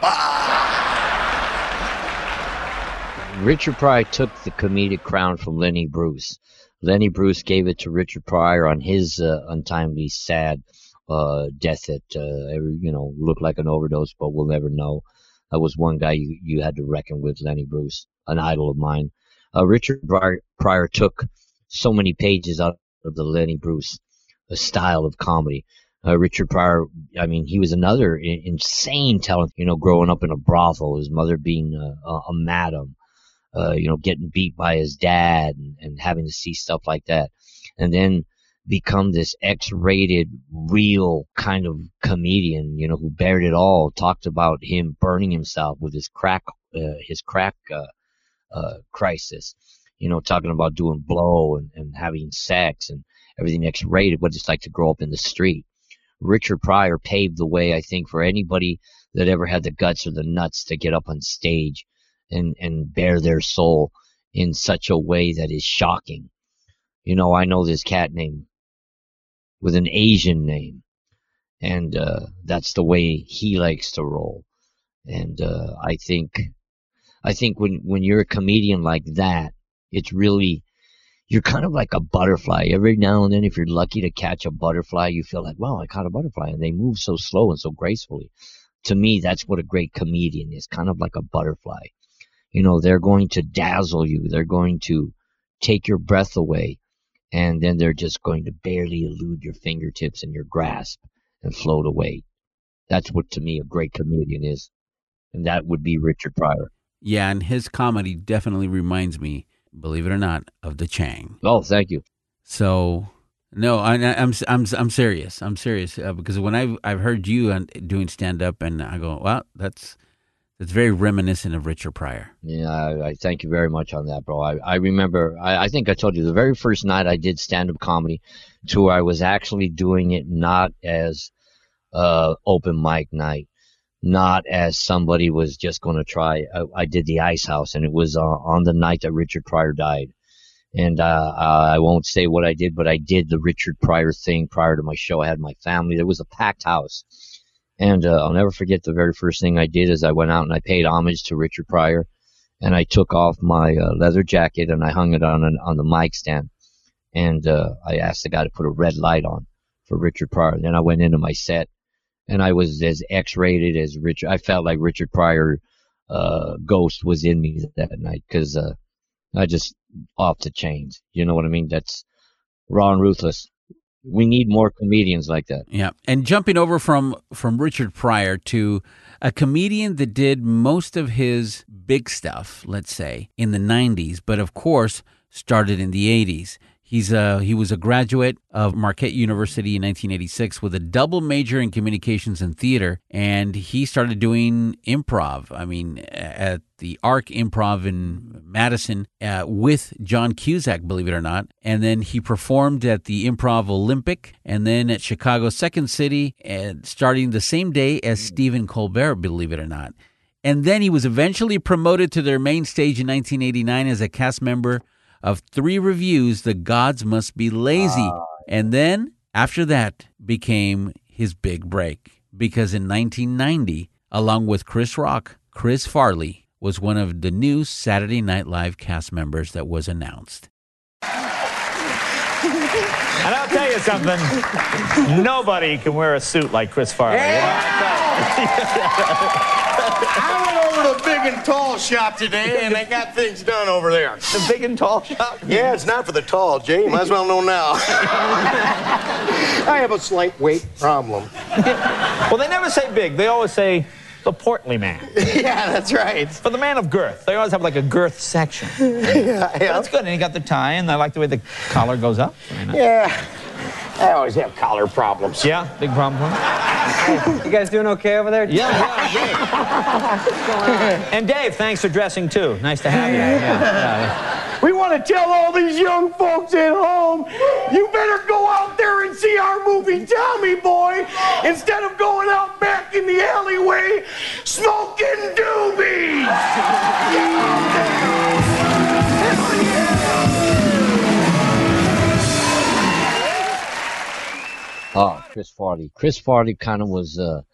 Richard Pryor took the comedic crown from Lenny Bruce. Lenny Bruce gave it to Richard Pryor on his untimely, sad death that, looked like an overdose, but we'll never know. That was one guy you had to reckon with, Lenny Bruce, an idol of mine. Richard Pryor took so many pages out of the Lenny Bruce style of comedy. Richard Pryor, I mean, he was another insane talent, growing up in a brothel, his mother being a madam. Getting beat by his dad and having to see stuff like that. And then become this X-rated, real kind of comedian, who bared it all, talked about him burning himself with his crack crisis, talking about doing blow and having sex and everything X-rated, what it's like to grow up in the street. Richard Pryor paved the way, I think, for anybody that ever had the guts or the nuts to get up on stage and bare their soul in such a way that is shocking. I know this cat name with an Asian name, and that's the way he likes to roll. And I think when you're a comedian like that, it's really, you're kind of like a butterfly. Every now and then, if you're lucky to catch a butterfly, you feel like, wow, I caught a butterfly, and they move so slow and so gracefully. To me, that's what a great comedian is, kind of like a butterfly. They're going to dazzle you. They're going to take your breath away. And then they're just going to barely elude your fingertips and your grasp and float away. That's what, to me, a great comedian is. And that would be Richard Pryor. Yeah, and his comedy definitely reminds me, believe it or not, of the Chang. Oh, thank you. So No, I'm serious. I'm serious because when I've heard you doing stand up, and I go, well, that's very reminiscent of Richard Pryor. Yeah, I thank you very much on that, bro. I remember, I think I told you the very first night I did stand-up comedy tour, I was actually doing it not as open mic night, not as somebody was just going to try. I did the Ice House, and it was on the night that Richard Pryor died. And I won't say what I did, but I did the Richard Pryor thing prior to my show. I had my family. There was a packed house. And I'll never forget the very first thing I did is I went out and I paid homage to Richard Pryor, and I took off my leather jacket and I hung it on the mic stand, and I asked the guy to put a red light on for Richard Pryor. Then I went into my set, and I was as X-rated as Richard. I felt like Richard Pryor ghost was in me that night because I just off the chains. You know what I mean? That's raw and ruthless. We need more comedians like that. Yeah, and jumping over from Richard Pryor to a comedian that did most of his big stuff, let's say, in the 90s, but of course started in the 80s. He was a graduate of Marquette University in 1986 with a double major in communications and theater, and he started doing improv. I mean, at the Arc Improv in Madison with John Cusack, believe it or not. And then he performed at the Improv Olympic, and then at Chicago's Second City, and starting the same day as Stephen Colbert, believe it or not. And then he was eventually promoted to their main stage in 1989 as a cast member of 3 reviews, The Gods Must Be Lazy. And then, after that, became his big break. Because in 1990, along with Chris Rock, Chris Farley was one of the new Saturday Night Live cast members that was announced. And I'll tell you something, nobody can wear a suit like Chris Farley. I went over to the Big and Tall shop today, and they got things done over there. The Big and Tall shop? Yeah, it's not for the tall, Jay. You might as well know now. I have a slight weight problem. Well, they never say big. They always say the portly man. Yeah, that's right. For the man of girth. They always have like a girth section. Yeah. That's good. And you got the tie, and I like the way the collar goes up. Yeah. I always have collar problems. Yeah? Big problem for You guys doing okay over there? Yeah, great. What's going on? And Dave, thanks for dressing too. Nice to have you. Yeah. We want to tell all these young folks at home, you better go out there and see our movie Tommy Boy instead of going out back in the alleyway smoking doobies. Oh, Chris Farley. Chris Farley kind of was a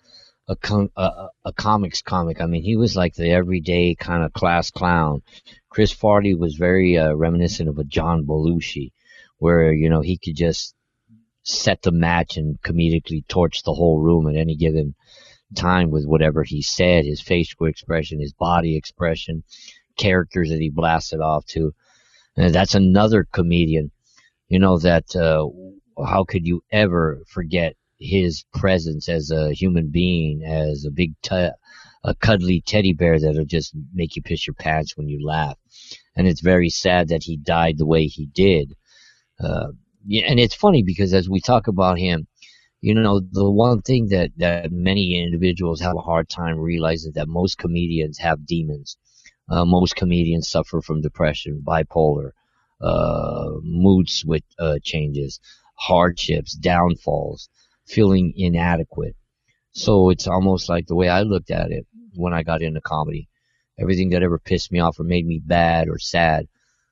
comics comic. I mean, he was like the everyday kind of class clown. Chris Farley was very reminiscent of a John Belushi, where, you know, he could just set the match and comedically torch the whole room at any given time with whatever he said, his facial expression, his body expression, characters that he blasted off to. And that's another comedian, you know, that how could you ever forget his presence as a human being, as a big, a cuddly teddy bear that'll just make you piss your pants when you laugh. And it's very sad that he died the way he did. Yeah, and it's funny because as we talk about him, you know, the one thing that many individuals have a hard time realizing that most comedians have demons. Most comedians suffer from depression, bipolar, mood switch changes, hardships, downfalls, feeling inadequate. So it's almost like the way I looked at it when I got into comedy. Everything that ever pissed me off or made me bad or sad,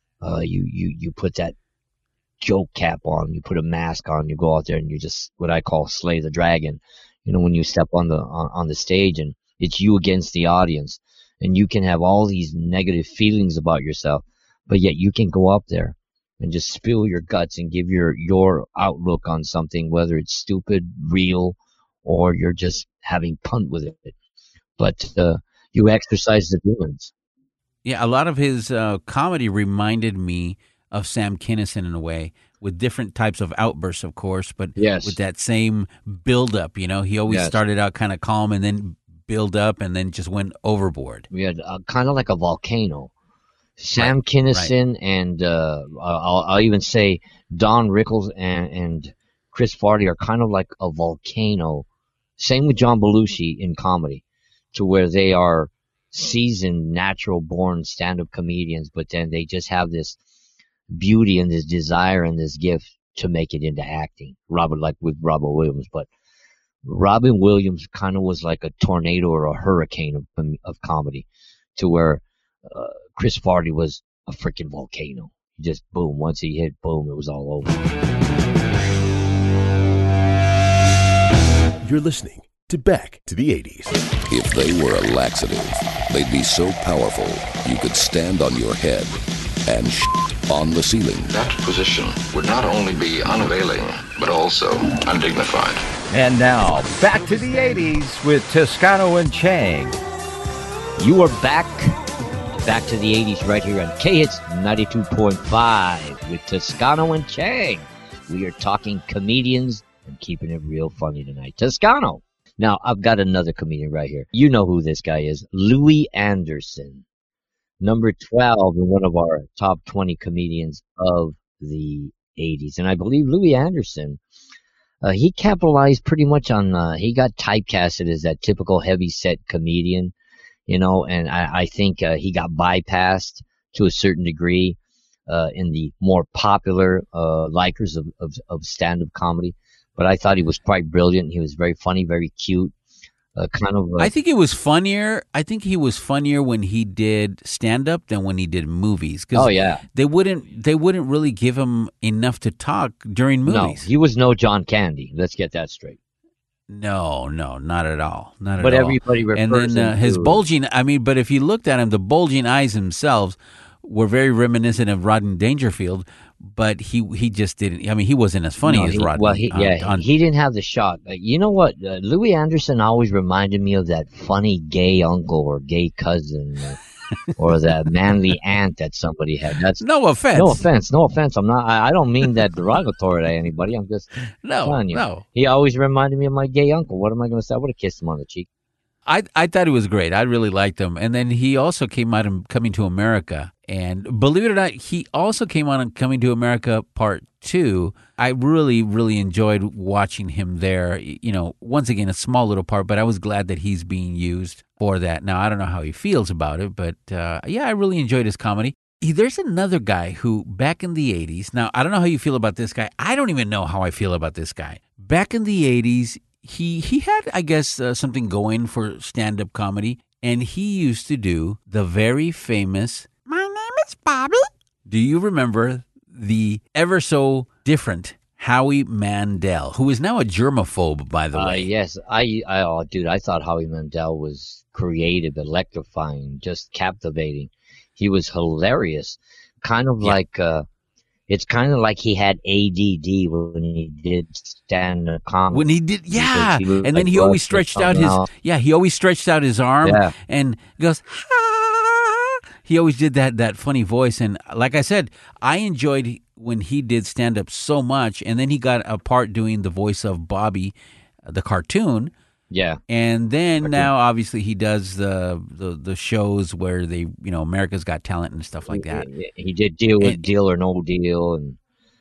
you put that joke cap on, you put a mask on, you go out there and you just what I call slay the dragon. You know, when you step on the stage and it's you against the audience, and you can have all these negative feelings about yourself, but yet you can go up there and just spill your guts and give your outlook on something, whether it's stupid, real, or you're just having fun with it. But you exercise the demons. Yeah, a lot of his comedy reminded me of Sam Kinison in a way, with different types of outbursts, of course, but with that same build-up, you know. He always started out kind of calm and then build up and then just went overboard. We had kind of like a volcano. Sam Kinison and I'll even say Don Rickles and Chris Farley are kind of like a volcano. Same with John Belushi in comedy, to where they are seasoned, natural-born stand-up comedians, but then they just have this beauty and this desire and this gift to make it into acting. With Robin Williams, but Robin Williams kind of was like a tornado or a hurricane of comedy, to where Chris Farley was a freaking volcano. Just boom, once he hit, boom, it was all over. You're listening to Back to the 80s. If they were a laxative, they'd be so powerful you could stand on your head and on the ceiling. That position would not only be unavailing, but also undignified. And now, back to the 80s with Toscano and Chang. You are back to the 80s right here on K-Hits 92.5 with Toscano and Chang. We are talking comedians and keeping it real funny tonight. Toscano. Now, I've got another comedian right here. You know who this guy is. Louis Anderson. Number 12 in one of our top 20 comedians of the 80s. And I believe Louis Anderson, he capitalized pretty much on, he got typecasted as that typical heavy-set comedian, you know, and I think he got bypassed to a certain degree in the more popular likers of stand-up comedy. But I thought he was quite brilliant. He was very funny, very cute. I think it was funnier. I think he was funnier when he did stand up than when he did movies. 'Cause oh yeah, they wouldn't really give him enough to talk during movies. No, he was no John Candy. Let's get that straight. No, not at all. Not at all. But everybody refers and then his bulging. I mean, but if you looked at him, the bulging eyes themselves were very reminiscent of Rodney Dangerfield. But he just didn't. I mean, he wasn't as funny as Rodney. Well, he didn't have the shot. You know what? Louis Anderson always reminded me of that funny gay uncle or gay cousin, or that manly aunt that somebody had. That's no offense. No offense. I'm not. I don't mean that derogatory to anybody. I'm just telling you. No. He always reminded me of my gay uncle. What am I going to say? I would have kissed him on the cheek. I thought it was great. I really liked him. And then he also came out in Coming to America. And believe it or not, he also came on in Coming to America Part 2. I really, really enjoyed watching him there. You know, once again, a small little part, but I was glad that he's being used for that. Now, I don't know how he feels about it, but yeah, I really enjoyed his comedy. There's another guy who, back in the 80s, now, I don't know how you feel about this guy. I don't even know how I feel about this guy. Back in the 80s, he had, I guess, something going for stand-up comedy, and he used to do the very famous, "My name is Bobby." Do you remember the ever so different Howie Mandel, who is now a germaphobe, by the way? Yes, dude, I thought Howie Mandel was creative, electrifying, just captivating. He was hilarious, kind of like. It's kind of like he had ADD when he did stand-up comedy. When he did, yeah, and then he always stretched out his arm and goes, ah! He always did that funny voice. And like I said, I enjoyed when he did stand-up so much. And then he got a part doing the voice of Bobby, the cartoon. Yeah. And then now, obviously, he does the shows where they, you know, America's Got Talent and stuff like that. He did Deal or No Deal, and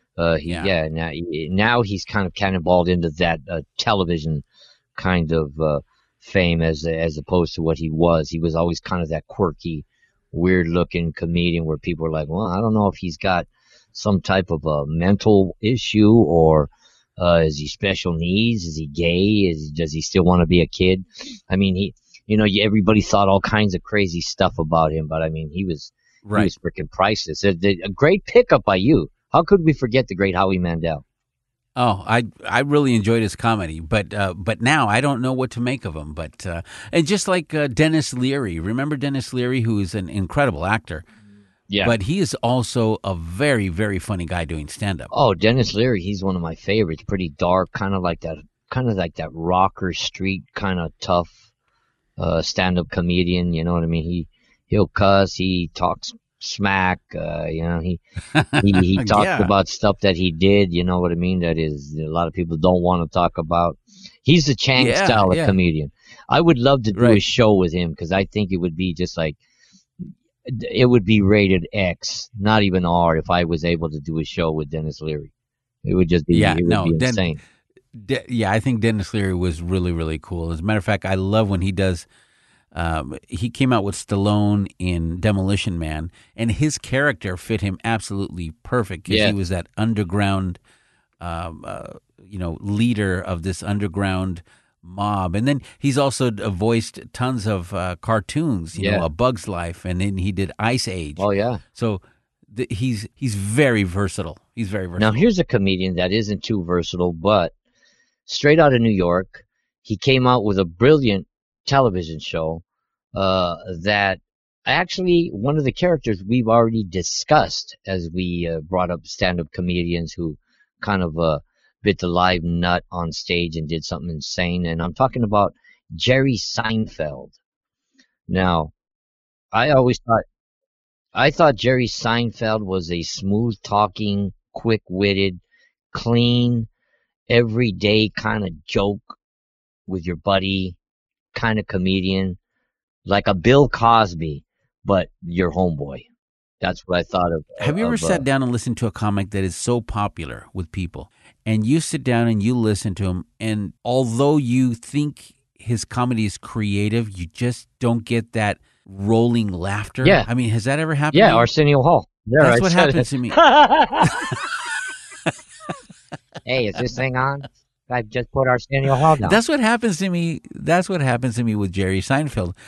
now he's kind of cannonballed into that television kind of fame as opposed to what he was. He was always kind of that quirky, weird-looking comedian where people are like, well, I don't know if he's got some type of a mental issue or. Is he special needs? Is he gay? Does he still want to be a kid? I mean, everybody thought all kinds of crazy stuff about him, but I mean, he was freaking priceless. A great pickup by you. How could we forget the great Howie Mandel? Oh, I really enjoyed his comedy, but now I don't know what to make of him. But and just like Dennis Leary, remember Dennis Leary, who is an incredible actor. Yeah. But he is also a very, very funny guy doing stand-up. Oh, Dennis Leary, he's one of my favorites. Pretty dark, kind of like that rocker street kind of tough stand-up comedian. You know what I mean? He'll cuss. He talks smack. He talked about stuff that he did. You know what I mean? That is a lot of people don't want to talk about. He's the Chang style of comedian. I would love to do a show with him because I think it would be just like. it would be rated X, not even R, if I was able to do a show with Dennis Leary. It would just be, it would be insane. I think Dennis Leary was really, really cool. As a matter of fact, I love when he does. He came out with Stallone in Demolition Man, and his character fit him absolutely perfect because he was that underground, leader of this underground mob. And then he's also voiced tons of cartoons, you know, A Bug's Life, and then he did Ice Age. Oh yeah. So he's very versatile. He's very versatile. Now here's a comedian that isn't too versatile, but straight out of New York, he came out with a brilliant television show that actually one of the characters we've already discussed as we brought up stand-up comedians who kind of bit the live nut on stage and did something insane, and I'm talking about Jerry Seinfeld. Now, I thought Jerry Seinfeld was a smooth-talking, quick-witted, clean, everyday kind of joke with your buddy kind of comedian, like a Bill Cosby, but your homeboy. That's what I thought of. Have you ever sat down and listened to a comic that is so popular with people, and you sit down and you listen to him, and although you think his comedy is creative, you just don't get that rolling laughter? Yeah. I mean, has that ever happened? Yeah, to you? Arsenio Hall. There, That's I what said happens it. to me. Hey, is this thing on? I just put Arsenio Hall down. That's what happens to me. That's what happens to me with Jerry Seinfeld.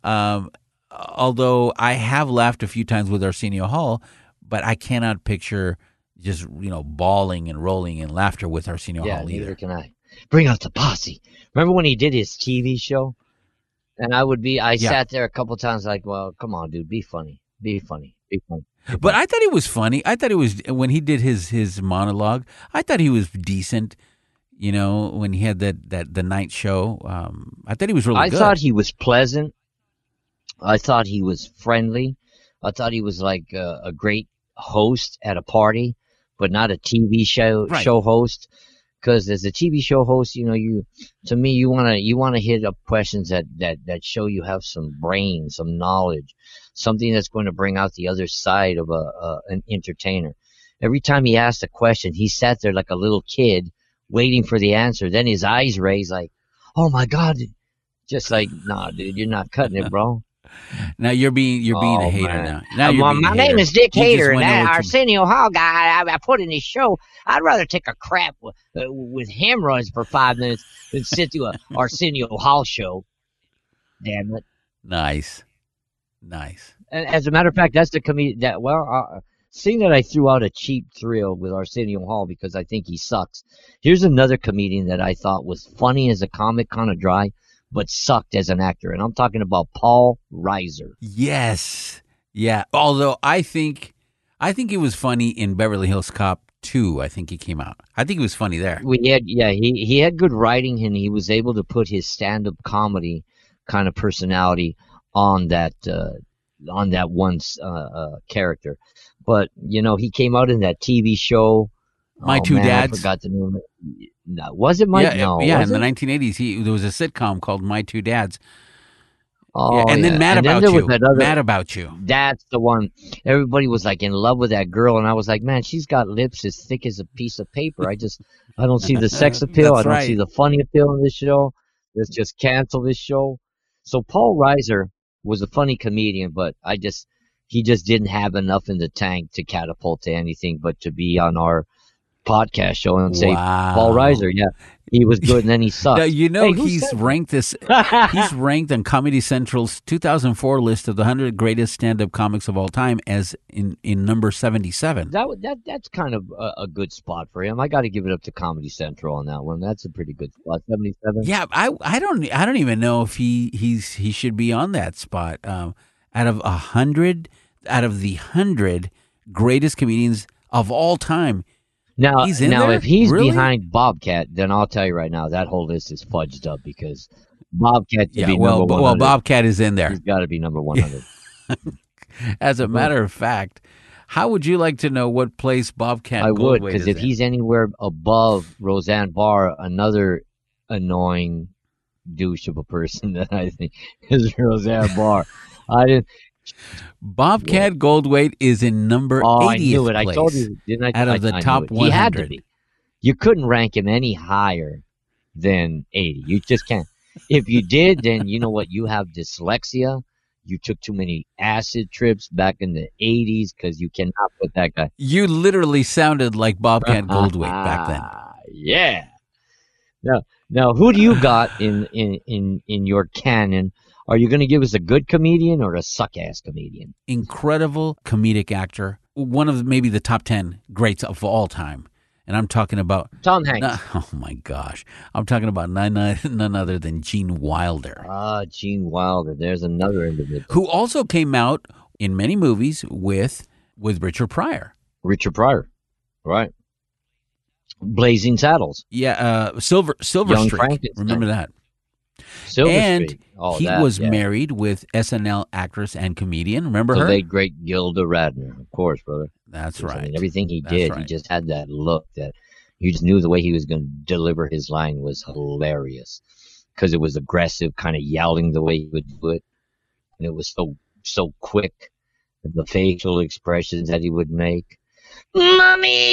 Although I have laughed a few times with Arsenio Hall, but I cannot picture just bawling and rolling in laughter with Arsenio Hall either. Neither can I. Bring out the posse. Remember when he did his TV show? And I sat there a couple times like, well, come on, dude, be funny. Be funny. Be funny. But I thought it was funny. I thought it was, when he did his monologue, I thought he was decent. You know, when he had the night show, I thought he was really good. I thought he was pleasant. I thought he was friendly. I thought he was like a great host at a party, but not a TV show host. Because as a TV show host, you want to hit up questions that show you have some brain, some knowledge, something that's going to bring out the other side of an entertainer. Every time he asked a question, he sat there like a little kid waiting for the answer. Then his eyes raised like, oh my God. Just like, nah, dude, you're not cutting it, bro. Now you're being a hater man. now. My name is Dick Hater, and that Arsenio Hall guy I put in his show, I'd rather take a crap with hemorrhoids for 5 minutes than sit through a Arsenio Hall show. Damn it. Nice. And as a matter of fact, that's the comedian that, seeing that I threw out a cheap thrill with Arsenio Hall because I think he sucks. Here's another comedian that I thought was funny as a comic, kind of dry, but sucked as an actor. And I'm talking about Paul Reiser. Yes. Yeah. Although I think it was funny in Beverly Hills Cop 2. I think he came out. I think he was funny there. He had good writing, and he was able to put his stand-up comedy kind of personality on that one character. But, he came out in that TV show. My Two Dads. I forgot the name. No, was it Mike? No. Yeah, in the 1980s, there was a sitcom called My Two Dads. Oh, yeah. And then Mad About You. That's the one. Everybody was like in love with that girl, and I was like, man, she's got lips as thick as a piece of paper. I don't see the sex appeal. I don't see the funny appeal in this show. Let's just cancel this show. So Paul Reiser was a funny comedian, but he just didn't have enough in the tank to catapult to anything but to be on our podcast show and say Paul Reiser, he was good, and then he sucked. Now, he's ranked he's ranked on Comedy Central's 2004 list of the 100 greatest stand-up comics of all time as in number 77. That's kind of a good spot for him. I got to give it up to Comedy Central on that one. That's a pretty good spot. 77. Yeah, I don't even know if he should be on that spot. Out of the 100 greatest comedians of all time. Now, there? If he's Really? behind Bobcat, then I'll tell you right now, that whole list is fudged up because Bobcat should be number 100. Well, Bobcat is in there. He's got to be number 100. As a matter of fact, how would you like to know what place Bobcat I would, Goldthwait because is if in? he's anywhere above Roseanne Barr, another annoying douche of a person that I think is Roseanne Barr. Bobcat Goldthwait is in number 80th I knew it. place I told you, didn't I? out of the I top knew it. 100. He had to be. You couldn't rank him any higher than 80. You just can't. If you did, then you know what? You have dyslexia. You took too many acid trips back in the 80s because you cannot put that guy. You literally sounded like Bobcat Goldthwait back then. Yeah. Now, who do you got in your canon? Are you going to give us a good comedian or a suck-ass comedian? Incredible comedic actor. One of maybe the top 10 greats of all time. And I'm talking about Tom Hanks. Oh my gosh. I'm talking about none other than Gene Wilder. Gene Wilder. There's another individual. Who also came out in many movies with Richard Pryor. Richard Pryor. Right. Blazing Saddles. Yeah, Silver Young Streak. Frankenstein. Remember that. Silver and Streak. He was married with SNL actress and comedian. Remember the her? late, great Gilda Radner. Of course, brother. That's I right. mean, everything he That's did, right. he just had that look that you just knew the way he was going to deliver his line was hilarious. Because it was aggressive, kind of yelling the way he would do it. And it was so quick. The facial expressions that he would make. Mommy!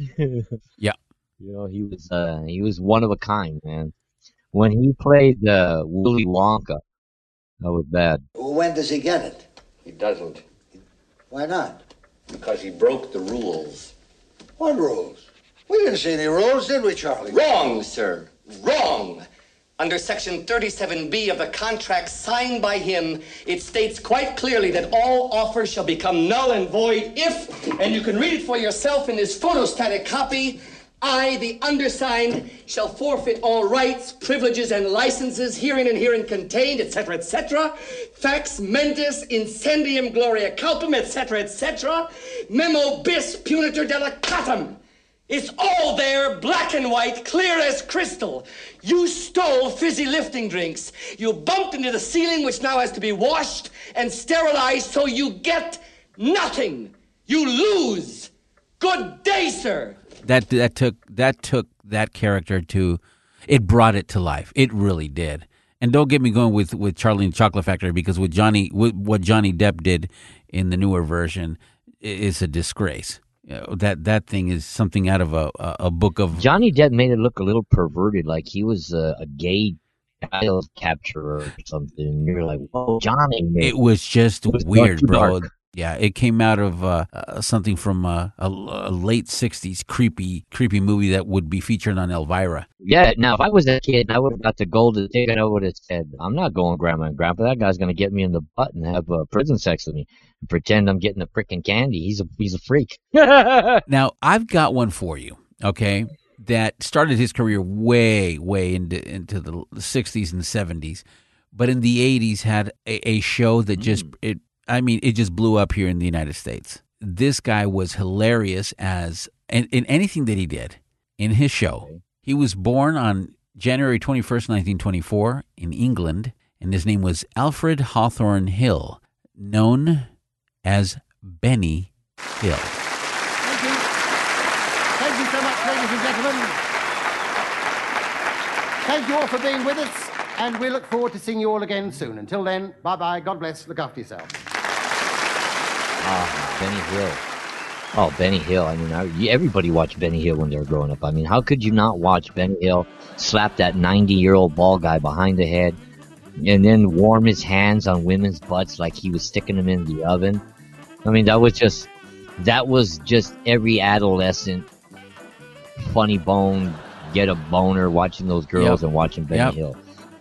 Yeah. You know, he was one of a kind, man. When he played Willy Wonka, that was bad. When does he get it? He doesn't. Why not? Because he broke the rules. What rules? We didn't see any rules, did we, Charlie? Wrong, sir. Wrong. Under Section 37B of the contract signed by him, it states quite clearly that all offers shall become null and void if, and you can read it for yourself in this photostatic copy, I, the undersigned, shall forfeit all rights, privileges, and licenses herein and herein contained, etc., etc. Fax mentis incendium gloria culpum, etc., etc. Memo bis punitor delicatum. It's all there, black and white, clear as crystal. You stole fizzy lifting drinks. You bumped into the ceiling, which now has to be washed and sterilized, so you get nothing. You lose. Good day, sir. That took that character to, it brought it to life. It really did. And don't get me going with Charlie and the Chocolate Factory, because what Johnny Depp did in the newer version is a disgrace. You know, that thing is something out of a book of. Johnny Depp made it look a little perverted, like he was a gay child capturer or something. And you're like, whoa, Johnny. It was just weird, bro. Dark. Yeah, it came out of something from a late 60s creepy movie that would be featured on Elvira. Yeah, now if I was a kid and I would have got the golden ticket, I would have said, I'm not going Grandma and Grandpa. That guy's going to get me in the butt and have prison sex with me and pretend I'm getting the frickin' candy. He's a freak. Now, I've got one for you, okay, that started his career way into the 60s and 70s, but in the 80s had a show that just, it just blew up here in the United States. This guy was hilarious in anything that he did in his show. He was born on January 21st, 1924 in England, and his name was Alfred Hawthorne Hill, known as Benny Hill. Thank you. Thank you so much, ladies and gentlemen. Thank you all for being with us, and we look forward to seeing you all again soon. Until then, bye-bye, God bless, look after yourself. Benny Hill. Oh, Benny Hill. I mean, everybody watched Benny Hill when they were growing up. I mean, how could you not watch Benny Hill slap that 90-year-old bald guy behind the head and then warm his hands on women's butts like he was sticking them in the oven? I mean, that was just every adolescent funny bone get a boner watching those girls and watching Benny Hill.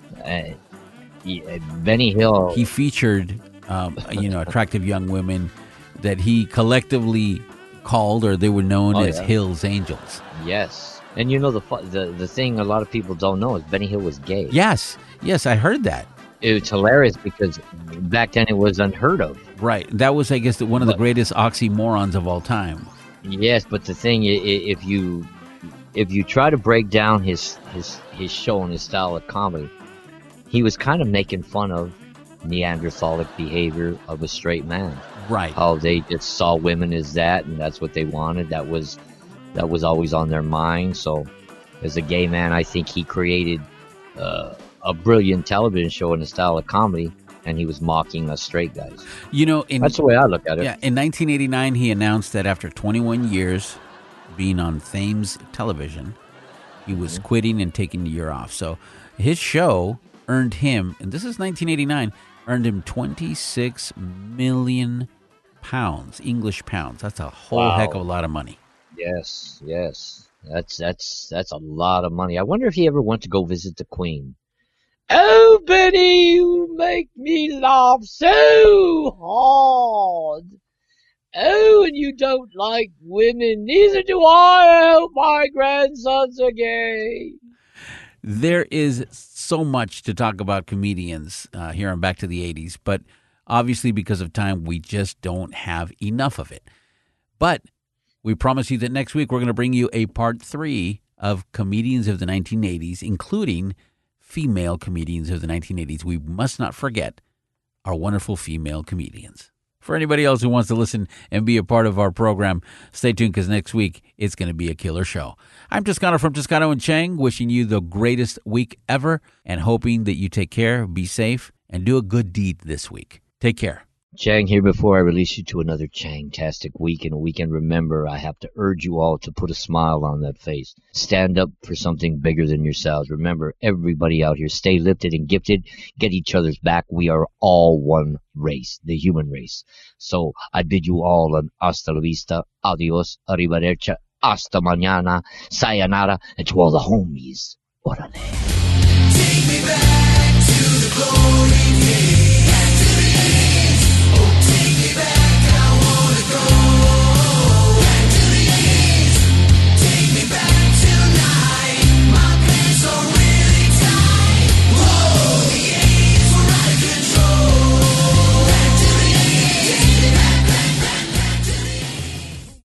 Benny Hill. He featured, attractive young women that he collectively called, or they were known as Hill's Angels. Yes. And the thing a lot of people don't know is Benny Hill was gay. Yes, I heard that. It's hilarious because back then it was unheard of. Right. That was, I guess, one of the greatest oxymorons of all time. Yes, but the thing, if you try to break down his show and his style of comedy, he was kind of making fun of Neanderthalic behavior of a straight man. Right. How they just saw women as that, and that's what they wanted. That was always on their mind. So, as a gay man, I think he created a brilliant television show in the style of comedy and he was mocking us straight guys. You know, That's the way I look at it. Yeah, in 1989, he announced that after 21 years being on Thames Television, he was quitting and taking a year off. So his show earned him, and this is 1989, earned him 26 million pounds, English pounds. That's a whole heck of a lot of money. Yes. That's a lot of money. I wonder if he ever went to go visit the Queen. Oh, Benny, you make me laugh so hard. Oh, and you don't like women. Neither do I. I hope my grandsons are gay. There is so much to talk about comedians here on Back to the 80s, but obviously because of time, we just don't have enough of it. But we promise you that next week we're going to bring you a part 3 of comedians of the 1980s, including female comedians of the 1980s. We must not forget our wonderful female comedians. For anybody else who wants to listen and be a part of our program, stay tuned because next week it's going to be a killer show. I'm Toscano from Toscano and Chang, wishing you the greatest week ever and hoping that you take care, be safe, and do a good deed this week. Take care. Chang here before I release you to another Chang-tastic week and a weekend. Remember, I have to urge you all to put a smile on that face. Stand up for something bigger than yourselves. Remember, everybody out here, stay lifted and gifted. Get each other's back. We are all one race, the human race. So I bid you all an hasta la vista, adios, arrivederci, hasta mañana, sayonara, and to all the homies, orale. Take me back.